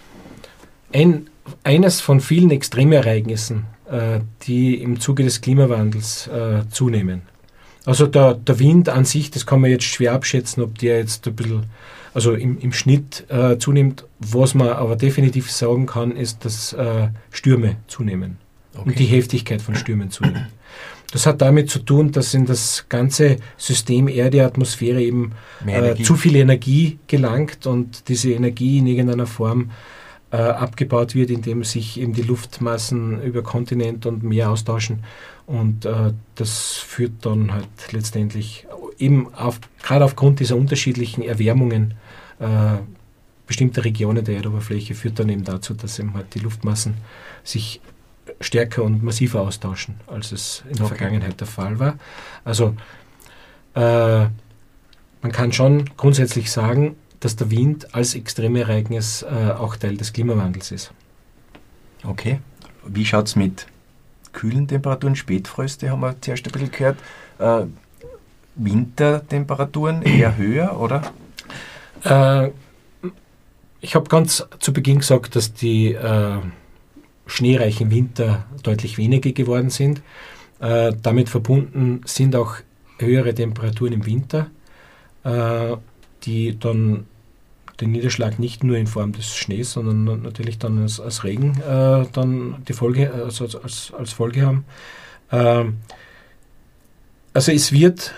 S2: ein, eines von vielen Extremereignissen, äh, die im Zuge des Klimawandels äh, zunehmen. Also der, der Wind an sich, das kann man jetzt schwer abschätzen, ob der jetzt ein bisschen, also im, im Schnitt äh, zunimmt. Was man aber definitiv sagen kann, ist, dass äh, Stürme zunehmen okay. und die Heftigkeit von Stürmen zunimmt. Das hat damit zu tun, dass in das ganze System Erde, Atmosphäre eben äh, zu viel Energie gelangt und diese Energie in irgendeiner Form äh, abgebaut wird, indem sich eben die Luftmassen über Kontinent und Meer austauschen. Und äh, das führt dann halt letztendlich eben auf, gerade aufgrund dieser unterschiedlichen Erwärmungen äh, bestimmter Regionen der Erdoberfläche führt dann eben dazu, dass eben halt die Luftmassen sich stärker und massiver austauschen, als es in der okay. Vergangenheit der Fall war. Also äh, man kann schon grundsätzlich sagen, dass der Wind als Extremereignis äh, auch Teil des Klimawandels ist.
S1: Okay. Wie schaut es mit kühlen Temperaturen, Spätfröste haben wir zuerst ein bisschen gehört. Äh, Wintertemperaturen eher höher, oder?
S2: Äh, ich habe ganz zu Beginn gesagt, dass die äh, schneereichen Winter deutlich weniger geworden sind. Äh, damit verbunden sind auch höhere Temperaturen im Winter, äh, die dann den Niederschlag nicht nur in Form des Schnees, sondern natürlich dann als, als Regen äh, dann die Folge, also als, als Folge haben. Äh, also es wird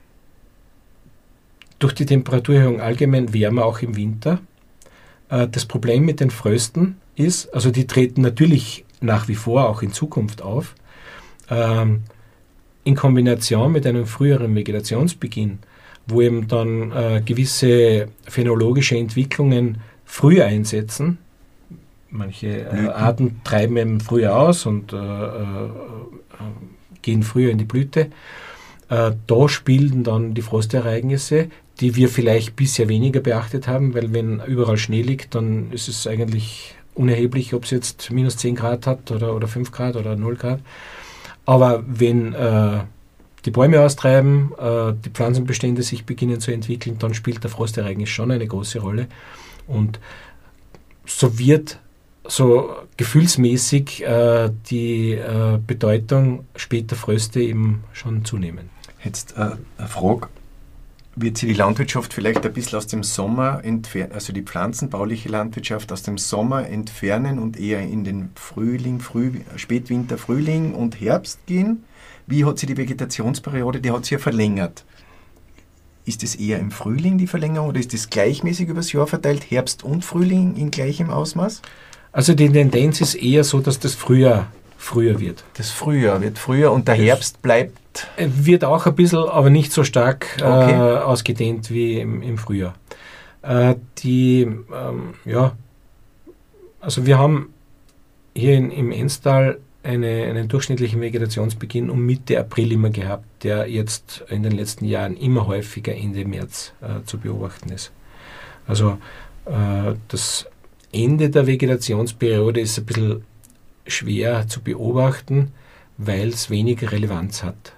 S2: durch die Temperaturerhöhung allgemein wärmer, auch im Winter. Äh, das Problem mit den Frösten ist, also die treten natürlich nach wie vor auch in Zukunft auf, äh, in Kombination mit einem früheren Vegetationsbeginn, wo eben dann äh, gewisse phänologische Entwicklungen früh einsetzen. Manche äh, Arten treiben eben früher aus und äh, äh, gehen früher in die Blüte. Äh, da spielen dann die Frostereignisse, die wir vielleicht bisher weniger beachtet haben, weil wenn überall Schnee liegt, dann ist es eigentlich unerheblich, ob es jetzt minus zehn Grad hat oder, oder fünf Grad oder null Grad. Aber wenn äh, die Bäume austreiben, äh, die Pflanzenbestände sich beginnen zu entwickeln, dann spielt der Frostereignis schon eine große Rolle. Und so wird so gefühlsmäßig äh, die äh, Bedeutung später Fröste eben schon zunehmen.
S1: Jetzt äh, eine Frage. wird sich die Landwirtschaft vielleicht ein bisschen aus dem Sommer entfernen, also die pflanzenbauliche Landwirtschaft aus dem Sommer entfernen und eher in den Frühling, Früh, Spätwinter, Frühling und Herbst gehen? Wie hat sich die Vegetationsperiode, die hat sich ja verlängert. Ist es eher im Frühling die Verlängerung oder ist es gleichmäßig übers Jahr verteilt, Herbst und Frühling in gleichem Ausmaß?
S2: Also die Tendenz ist eher so, dass das Frühjahr früher wird.
S1: Das Frühjahr wird früher und der das Herbst bleibt?
S2: Wird auch ein bisschen, aber nicht so stark
S1: okay.
S2: äh, ausgedehnt wie im, im Frühjahr. Äh, die, ähm, ja, also wir haben hier in, im Enstal eine, einen durchschnittlichen Vegetationsbeginn um Mitte April immer gehabt, der jetzt in den letzten Jahren immer häufiger Ende März äh, zu beobachten ist. Also äh, das Ende der Vegetationsperiode ist ein bisschen schwer zu beobachten, weil es weniger Relevanz hat.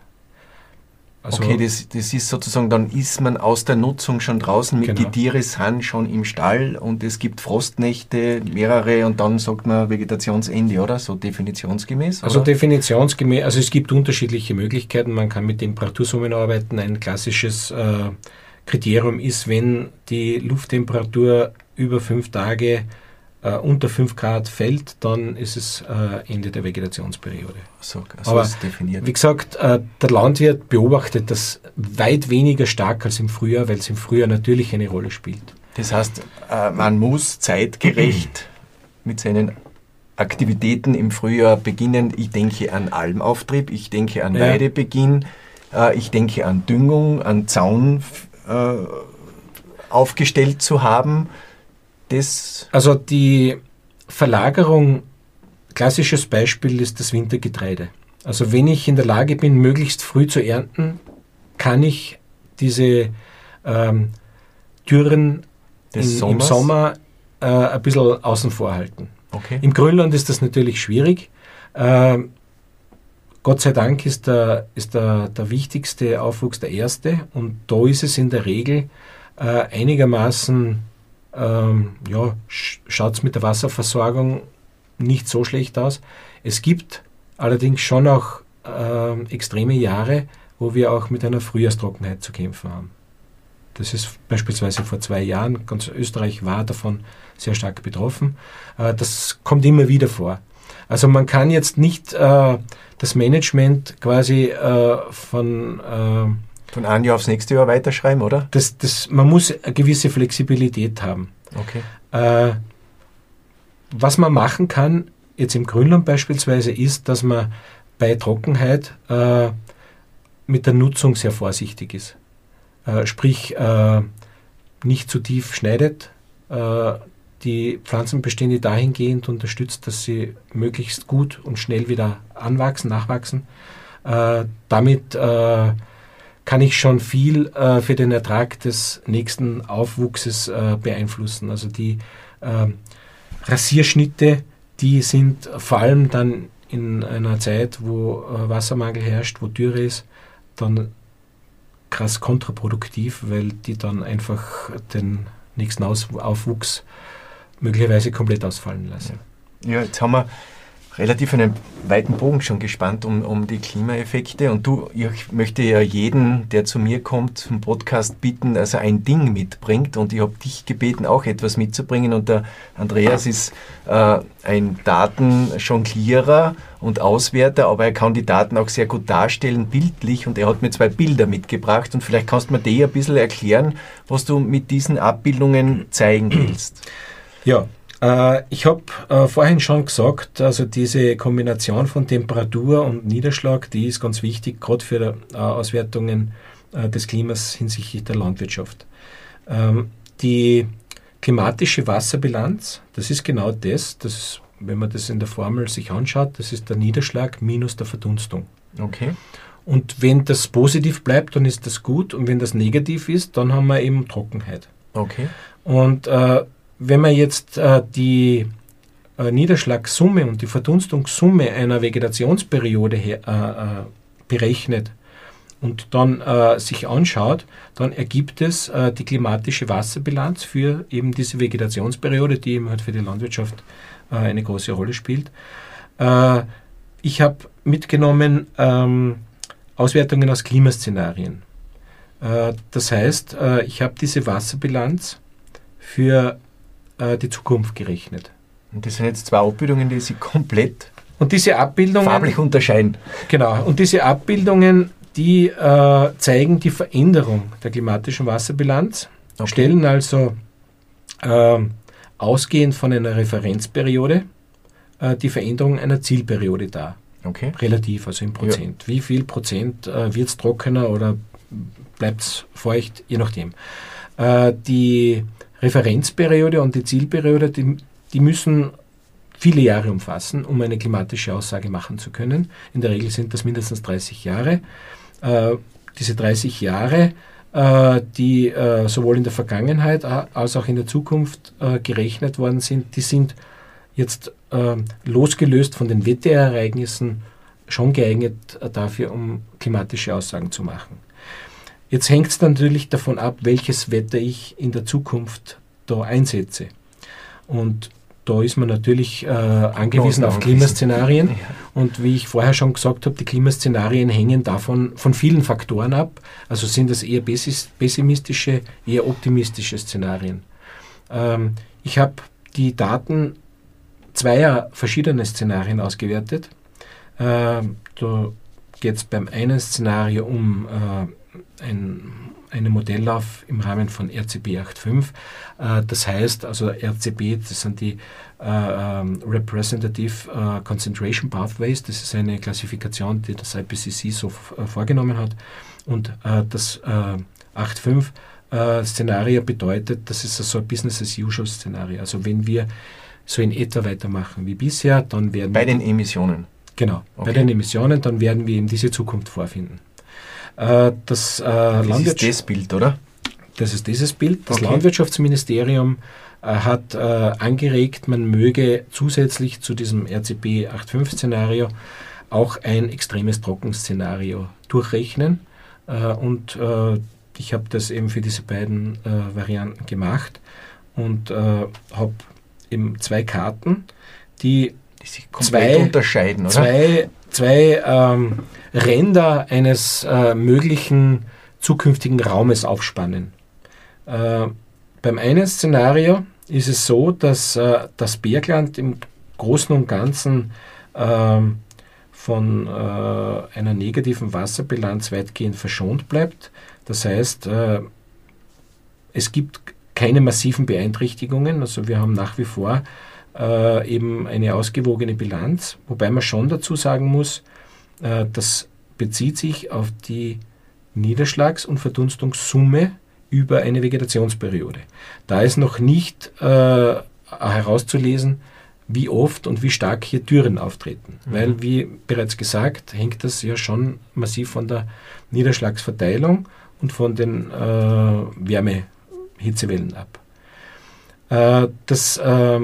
S1: Also okay, das, das ist sozusagen, dann ist man aus der Nutzung schon draußen, mit
S2: genau.
S1: Die Tiere sind schon im Stall und es gibt Frostnächte, mehrere und dann sagt man Vegetationsende, oder? So definitionsgemäß? Oder?
S2: Also definitionsgemäß, also es gibt unterschiedliche Möglichkeiten, man kann mit Temperatursummen arbeiten. Ein klassisches äh, Kriterium ist, wenn die Lufttemperatur über fünf Tage Uh, unter fünf Grad fällt, dann ist es uh, Ende der Vegetationsperiode.
S1: So, so
S2: Aber
S1: ist es definiert.
S2: Wie gesagt, uh, der Landwirt beobachtet das weit weniger stark als im Frühjahr, weil es im Frühjahr natürlich eine Rolle spielt.
S1: Das heißt, uh, man muss zeitgerecht mit seinen Aktivitäten im Frühjahr beginnen. Ich denke an Almauftrieb, ich denke an ja. Weidebeginn, uh, ich denke an Düngung, an Zaun uh, aufgestellt zu haben. Das
S2: also die Verlagerung, klassisches Beispiel ist das Wintergetreide. Also wenn ich in der Lage bin, möglichst früh zu ernten, kann ich diese ähm, Dürren in, im Sommer äh, ein bisschen außen vor halten.
S1: Okay.
S2: Im Grünland ist das natürlich schwierig. Äh, Gott sei Dank ist, der, ist der, der wichtigste Aufwuchs der erste und da ist es in der Regel äh, einigermaßen Ähm, ja, schaut es mit der Wasserversorgung nicht so schlecht aus. Es gibt allerdings schon auch äh, extreme Jahre, wo wir auch mit einer Frühjahrstrockenheit zu kämpfen haben. Das ist beispielsweise vor zwei Jahren, ganz Österreich war davon sehr stark betroffen. Äh, das kommt immer wieder vor. Also man kann jetzt nicht äh, das Management quasi äh, von... Äh,
S1: Von einem Jahr aufs nächste Jahr weiterschreiben, oder?
S2: Das, das, man muss eine gewisse Flexibilität haben.
S1: Okay.
S2: Äh, was man machen kann, jetzt im Grünland beispielsweise, ist, dass man bei Trockenheit äh, mit der Nutzung sehr vorsichtig ist. Äh, sprich, äh, nicht zu tief schneidet, äh, die Pflanzenbestände dahingehend unterstützt, dass sie möglichst gut und schnell wieder anwachsen, nachwachsen. Äh, damit äh, kann ich schon viel äh, für den Ertrag des nächsten Aufwuchses äh, beeinflussen. Also die äh, Rasierschnitte, die sind vor allem dann in einer Zeit, wo äh, Wassermangel herrscht, wo Dürre ist, dann krass kontraproduktiv, weil die dann einfach den nächsten Aus- Aufwuchs möglicherweise komplett ausfallen lassen.
S1: Ja, jetzt haben wir relativ einen weiten Bogen schon gespannt um, um die Klimaeffekte und du, ich möchte ja jeden, der zu mir kommt zum Podcast bitten, dass er ein Ding mitbringt und ich habe dich gebeten, auch etwas mitzubringen und der Andreas ist äh, ein Datenjonglierer und Auswerter, aber er kann die Daten auch sehr gut darstellen, bildlich und er hat mir zwei Bilder mitgebracht und vielleicht kannst du mir dir ein bisschen erklären, was du mit diesen Abbildungen zeigen willst.
S2: Ja, ich habe äh, vorhin schon gesagt, also diese Kombination von Temperatur und Niederschlag, die ist ganz wichtig, gerade für äh, Auswertungen äh, des Klimas hinsichtlich der Landwirtschaft. Ähm, die klimatische Wasserbilanz, das ist genau das, das, wenn man das in der Formel sich anschaut, das ist der Niederschlag minus der Verdunstung.
S1: Okay.
S2: Und wenn das positiv bleibt, dann ist das gut und wenn das negativ ist, dann haben wir eben Trockenheit.
S1: Okay.
S2: Und äh, wenn man jetzt äh, die äh, Niederschlagssumme und die Verdunstungssumme einer Vegetationsperiode her, äh, äh, berechnet und dann äh, sich anschaut, dann ergibt es äh, die klimatische Wasserbilanz für eben diese Vegetationsperiode, die eben halt für die Landwirtschaft äh, eine große Rolle spielt. Äh, ich habe mitgenommen ähm, Auswertungen aus Klimaszenarien. Äh, das heißt, äh, ich habe diese Wasserbilanz für äh, die Zukunft gerechnet.
S1: Und das sind jetzt zwei Abbildungen, die sich komplett
S2: und diese Abbildungen,
S1: farblich unterscheiden.
S2: Genau, und diese Abbildungen, die äh, zeigen die Veränderung der klimatischen Wasserbilanz, okay. Stellen also äh, ausgehend von einer Referenzperiode äh, die Veränderung einer Zielperiode dar.
S1: Okay.
S2: Relativ, also in Prozent. Ja. Wie viel Prozent äh, wird es trockener oder bleibt es feucht, je nachdem. Äh, die Referenzperiode und die Zielperiode, die, die müssen viele Jahre umfassen, um eine klimatische Aussage machen zu können. In der Regel sind das mindestens dreißig Jahre. Äh, diese dreißig Jahre, äh, die äh, sowohl in der Vergangenheit als auch in der Zukunft äh, gerechnet worden sind, die sind jetzt äh, losgelöst von den Wetterereignissen schon geeignet äh, dafür, um klimatische Aussagen zu machen. Jetzt hängt es natürlich davon ab, welches Wetter ich in der Zukunft da einsetze. Und da ist man natürlich äh, angewiesen auf Klimaszenarien. Ja. Und wie ich vorher schon gesagt habe, die Klimaszenarien hängen davon von vielen Faktoren ab. Also sind das eher pessimistische, eher optimistische Szenarien. Ähm, ich habe die Daten zweier verschiedener Szenarien ausgewertet. Ähm, da geht es beim einen Szenario um äh, ein einen Modelllauf im Rahmen von R C B acht Punkt fünf. Äh, das heißt, also R C B, das sind die äh, Representative äh, Concentration Pathways, das ist eine Klassifikation, die das I P C C so äh, vorgenommen hat. Und äh, das äh, acht Punkt fünf äh, Szenario bedeutet, das ist so ein Business-as-usual-Szenario. Also wenn wir so in etwa weitermachen wie bisher, dann werden
S1: Bei den Emissionen?
S2: Genau, okay. Bei den Emissionen, dann werden wir eben diese Zukunft vorfinden. Das, äh,
S1: das ist das Bild, oder?
S2: Das ist dieses Bild. Das
S1: okay.
S2: Landwirtschaftsministerium äh, hat äh, angeregt, man möge zusätzlich zu diesem R C B acht Punkt fünf Szenario auch ein extremes Trockenszenario durchrechnen. Äh, und äh, ich habe das eben für diese beiden äh, Varianten gemacht und äh, habe eben zwei Karten, die,
S1: die sich komplett
S2: zwei,
S1: unterscheiden, oder?
S2: Zwei, zwei ähm, Ränder eines äh, möglichen zukünftigen Raumes aufspannen. Äh, beim einen Szenario ist es so, dass äh, das Bergland im Großen und Ganzen äh, von äh, einer negativen Wasserbilanz weitgehend verschont bleibt. Das heißt, äh, es gibt keine massiven Beeinträchtigungen. Also wir haben nach wie vor äh, eben eine ausgewogene Bilanz, wobei man schon dazu sagen muss, äh, das bezieht sich auf die Niederschlags- und Verdunstungssumme über eine Vegetationsperiode. Da ist noch nicht äh, herauszulesen, wie oft und wie stark hier Dürren auftreten. Mhm. Weil, wie bereits gesagt, hängt das ja schon massiv von der Niederschlagsverteilung und von den äh, Wärme-Hitzewellen ab. Äh, das äh,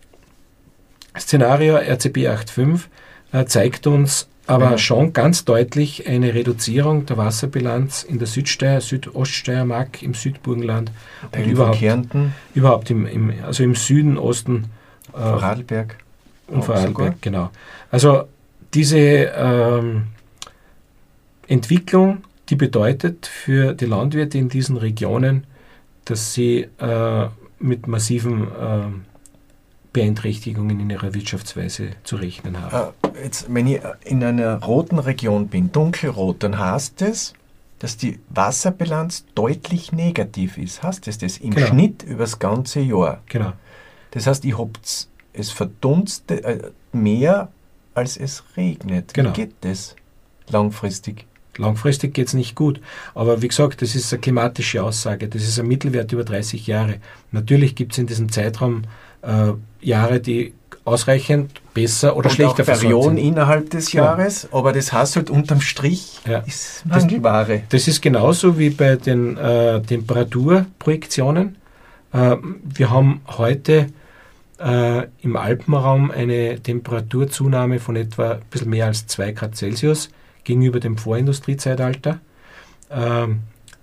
S2: Szenario R C B acht Punkt fünf äh, zeigt uns aber ja. schon ganz deutlich eine Reduzierung der Wasserbilanz in der Südsteier, Südoststeiermark, im Südburgenland und überhaupt,
S1: Kärnten.
S2: überhaupt im, im, also im Süden, Osten.
S1: Äh, Vorarlberg.
S2: Und Vorarlberg, genau. Also diese ähm, Entwicklung, die bedeutet für die Landwirte in diesen Regionen, dass sie äh, mit massiven äh, Beeinträchtigungen in ihrer Wirtschaftsweise zu rechnen haben.
S1: Jetzt, wenn ich in einer roten Region bin, dunkelrot, dann heißt es, dass die Wasserbilanz deutlich negativ ist. Heißt es das im genau. Schnitt über das ganze Jahr?
S2: Genau.
S1: Das heißt, ich habe es verdunstet äh, mehr, als es regnet.
S2: Genau.
S1: Wie geht das langfristig?
S2: Langfristig geht es nicht gut. Aber wie gesagt, das ist eine klimatische Aussage. Das ist ein Mittelwert über dreißig Jahre. Natürlich gibt es in diesem Zeitraum äh, Jahre, die ausreichend besser oder
S1: und
S2: schlechter
S1: versorgt Perioden sind. Innerhalb des Jahres, ja. aber das heißt halt unterm Strich
S2: ja.
S1: ist Mangelware.
S2: Das, das ist genauso wie bei den äh, Temperaturprojektionen. Äh, wir haben heute äh, im Alpenraum eine Temperaturzunahme von etwa ein bisschen mehr als zwei Grad Celsius gegenüber dem Vorindustriezeitalter. Ähm,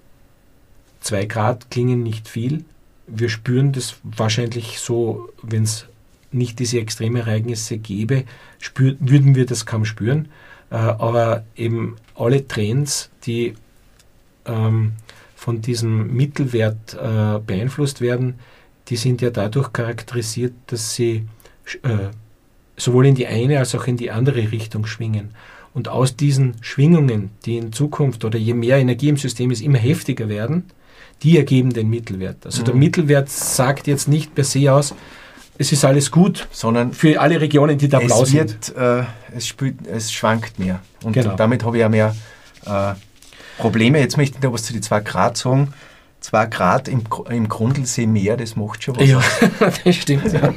S2: zwei Grad klingen nicht viel. Wir spüren das wahrscheinlich so, wenn es nicht diese Extremereignisse gäbe, spür, würden wir das kaum spüren. Äh, aber eben alle Trends, die ähm, von diesem Mittelwert äh, beeinflusst werden, die sind ja dadurch charakterisiert, dass sie äh, sowohl in die eine als auch in die andere Richtung schwingen. Und aus diesen Schwingungen, die in Zukunft oder je mehr Energie im System ist, immer heftiger werden, die ergeben den Mittelwert. Also mhm. der Mittelwert sagt jetzt nicht per se aus, es ist alles gut, sondern für alle Regionen, die da blau
S1: wird,
S2: sind.
S1: Äh, es, spielt, es schwankt mehr. Und
S2: genau.
S1: damit habe ich ja mehr äh, Probleme. Jetzt möchte ich noch was zu den zwei Grad sagen. Zwei Grad im, im Grundlsee mehr, das macht schon was.
S2: Ja, das stimmt. Ja.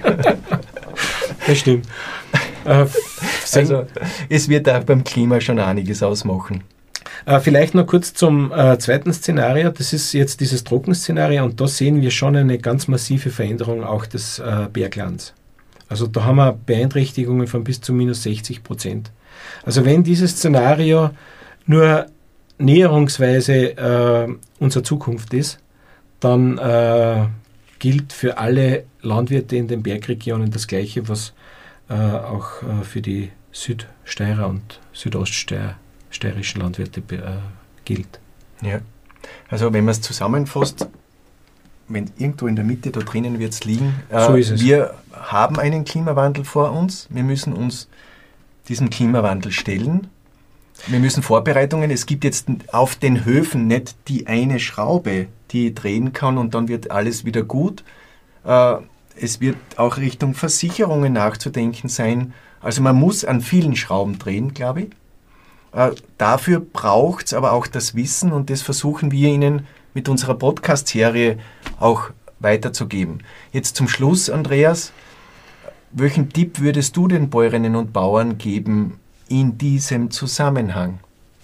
S2: Das stimmt. Äh,
S1: also es wird auch beim Klima schon einiges ausmachen.
S2: Äh, vielleicht noch kurz zum äh, zweiten Szenario. Das ist jetzt dieses Trockenszenario und da sehen wir schon eine ganz massive Veränderung auch des äh, Berglands. Also da haben wir Beeinträchtigungen von bis zu minus sechzig Prozent. Also wenn dieses Szenario nur näherungsweise äh, unsere Zukunft ist, dann äh, gilt für alle Landwirte in den Bergregionen das Gleiche, was äh, auch äh, für die Südsteirer und südoststeirischen Landwirte äh, gilt.
S1: Ja, also wenn man es zusammenfasst, wenn irgendwo in der Mitte da drinnen wird es liegen, äh,
S2: so ist es.
S1: Wir haben einen Klimawandel vor uns, wir müssen uns diesem Klimawandel stellen. Wir müssen Vorbereitungen, es gibt jetzt auf den Höfen nicht die eine Schraube, die ich drehen kann und dann wird alles wieder gut. Äh, es wird auch Richtung Versicherungen nachzudenken sein. Also man muss an vielen Schrauben drehen, glaube ich. Äh, dafür braucht es aber auch das Wissen und das versuchen wir Ihnen mit unserer Podcast-Serie auch weiterzugeben. Jetzt zum Schluss, Andreas, welchen Tipp würdest du den Bäuerinnen und Bauern geben in diesem Zusammenhang?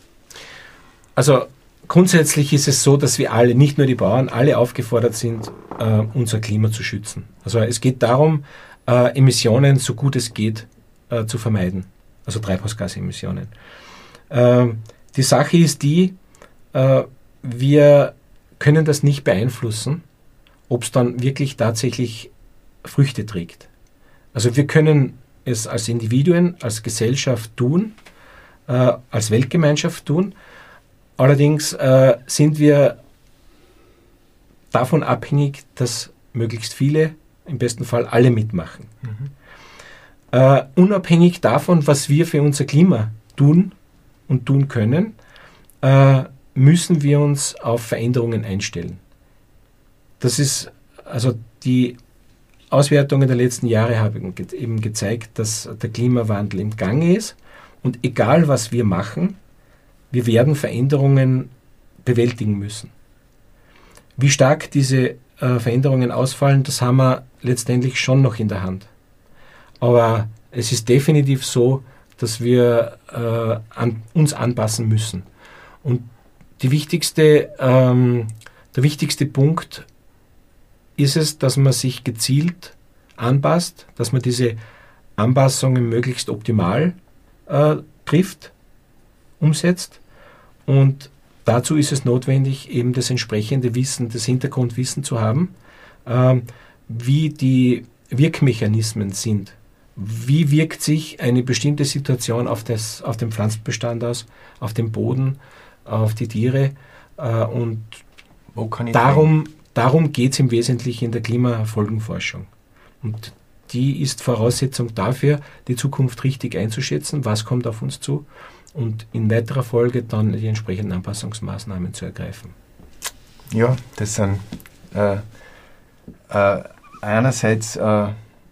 S2: Also grundsätzlich ist es so, dass wir alle, nicht nur die Bauern, alle aufgefordert sind, äh, unser Klima zu schützen. Also es geht darum, äh, Emissionen so gut es geht äh, zu vermeiden, also Treibhausgasemissionen. Äh, die Sache ist die, äh, wir können das nicht beeinflussen, ob es dann wirklich tatsächlich Früchte trägt. Also wir können es als Individuen, als Gesellschaft tun, äh, als Weltgemeinschaft tun. Allerdings äh, sind wir davon abhängig, dass möglichst viele, im besten Fall alle mitmachen. Mhm. Äh, unabhängig davon, was wir für unser Klima tun und tun können, äh, müssen wir uns auf Veränderungen einstellen. Das ist, also die Auswertungen der letzten Jahre haben eben gezeigt, dass der Klimawandel im Gange ist und egal was wir machen, wir werden Veränderungen bewältigen müssen. Wie stark diese äh, Veränderungen ausfallen, das haben wir letztendlich schon noch in der Hand. Aber es ist definitiv so, dass wir äh, an, uns anpassen müssen. Und die wichtigste, ähm, der wichtigste Punkt ist es, dass man sich gezielt anpasst, dass man diese Anpassungen möglichst optimal äh, trifft, umsetzt. Und dazu ist es notwendig, eben das entsprechende Wissen, das Hintergrundwissen zu haben, äh, wie die Wirkmechanismen sind. Wie wirkt sich eine bestimmte Situation auf, das, auf den Pflanzenbestand aus, auf den Boden, auf die Tiere äh, und
S1: Wo kann ich
S2: darum, darum geht es im Wesentlichen in der Klimafolgenforschung. Und die ist Voraussetzung dafür, die Zukunft richtig einzuschätzen, was kommt auf uns zu und in weiterer Folge dann die entsprechenden Anpassungsmaßnahmen zu ergreifen.
S1: Ja, das sind äh, äh, einerseits äh,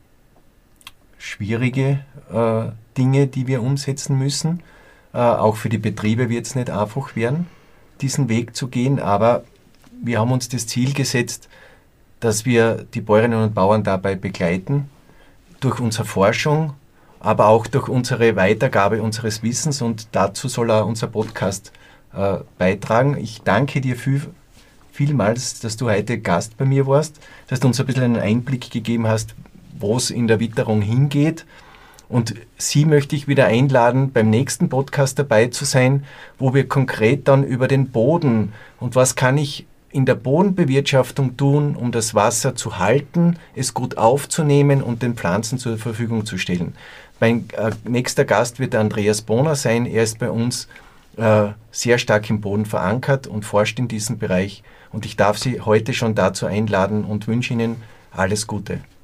S1: schwierige äh, Dinge, die wir umsetzen müssen. Äh, auch für die Betriebe wird es nicht einfach werden, diesen Weg zu gehen, aber wir haben uns das Ziel gesetzt, dass wir die Bäuerinnen und Bauern dabei begleiten, durch unsere Forschung, aber auch durch unsere Weitergabe unseres Wissens und dazu soll auch unser Podcast äh, beitragen. Ich danke dir viel, vielmals, dass du heute Gast bei mir warst, dass du uns ein bisschen einen Einblick gegeben hast, wo es in der Witterung hingeht. Und Sie möchte ich wieder einladen, beim nächsten Podcast dabei zu sein, wo wir konkret dann über den Boden und was kann ich in der Bodenbewirtschaftung tun, um das Wasser zu halten, es gut aufzunehmen und den Pflanzen zur Verfügung zu stellen. Mein äh, nächster Gast wird Andreas Bohner sein. Er ist bei uns äh, sehr stark im Boden verankert und forscht in diesem Bereich. Und ich darf Sie heute schon dazu einladen und wünsche Ihnen alles Gute.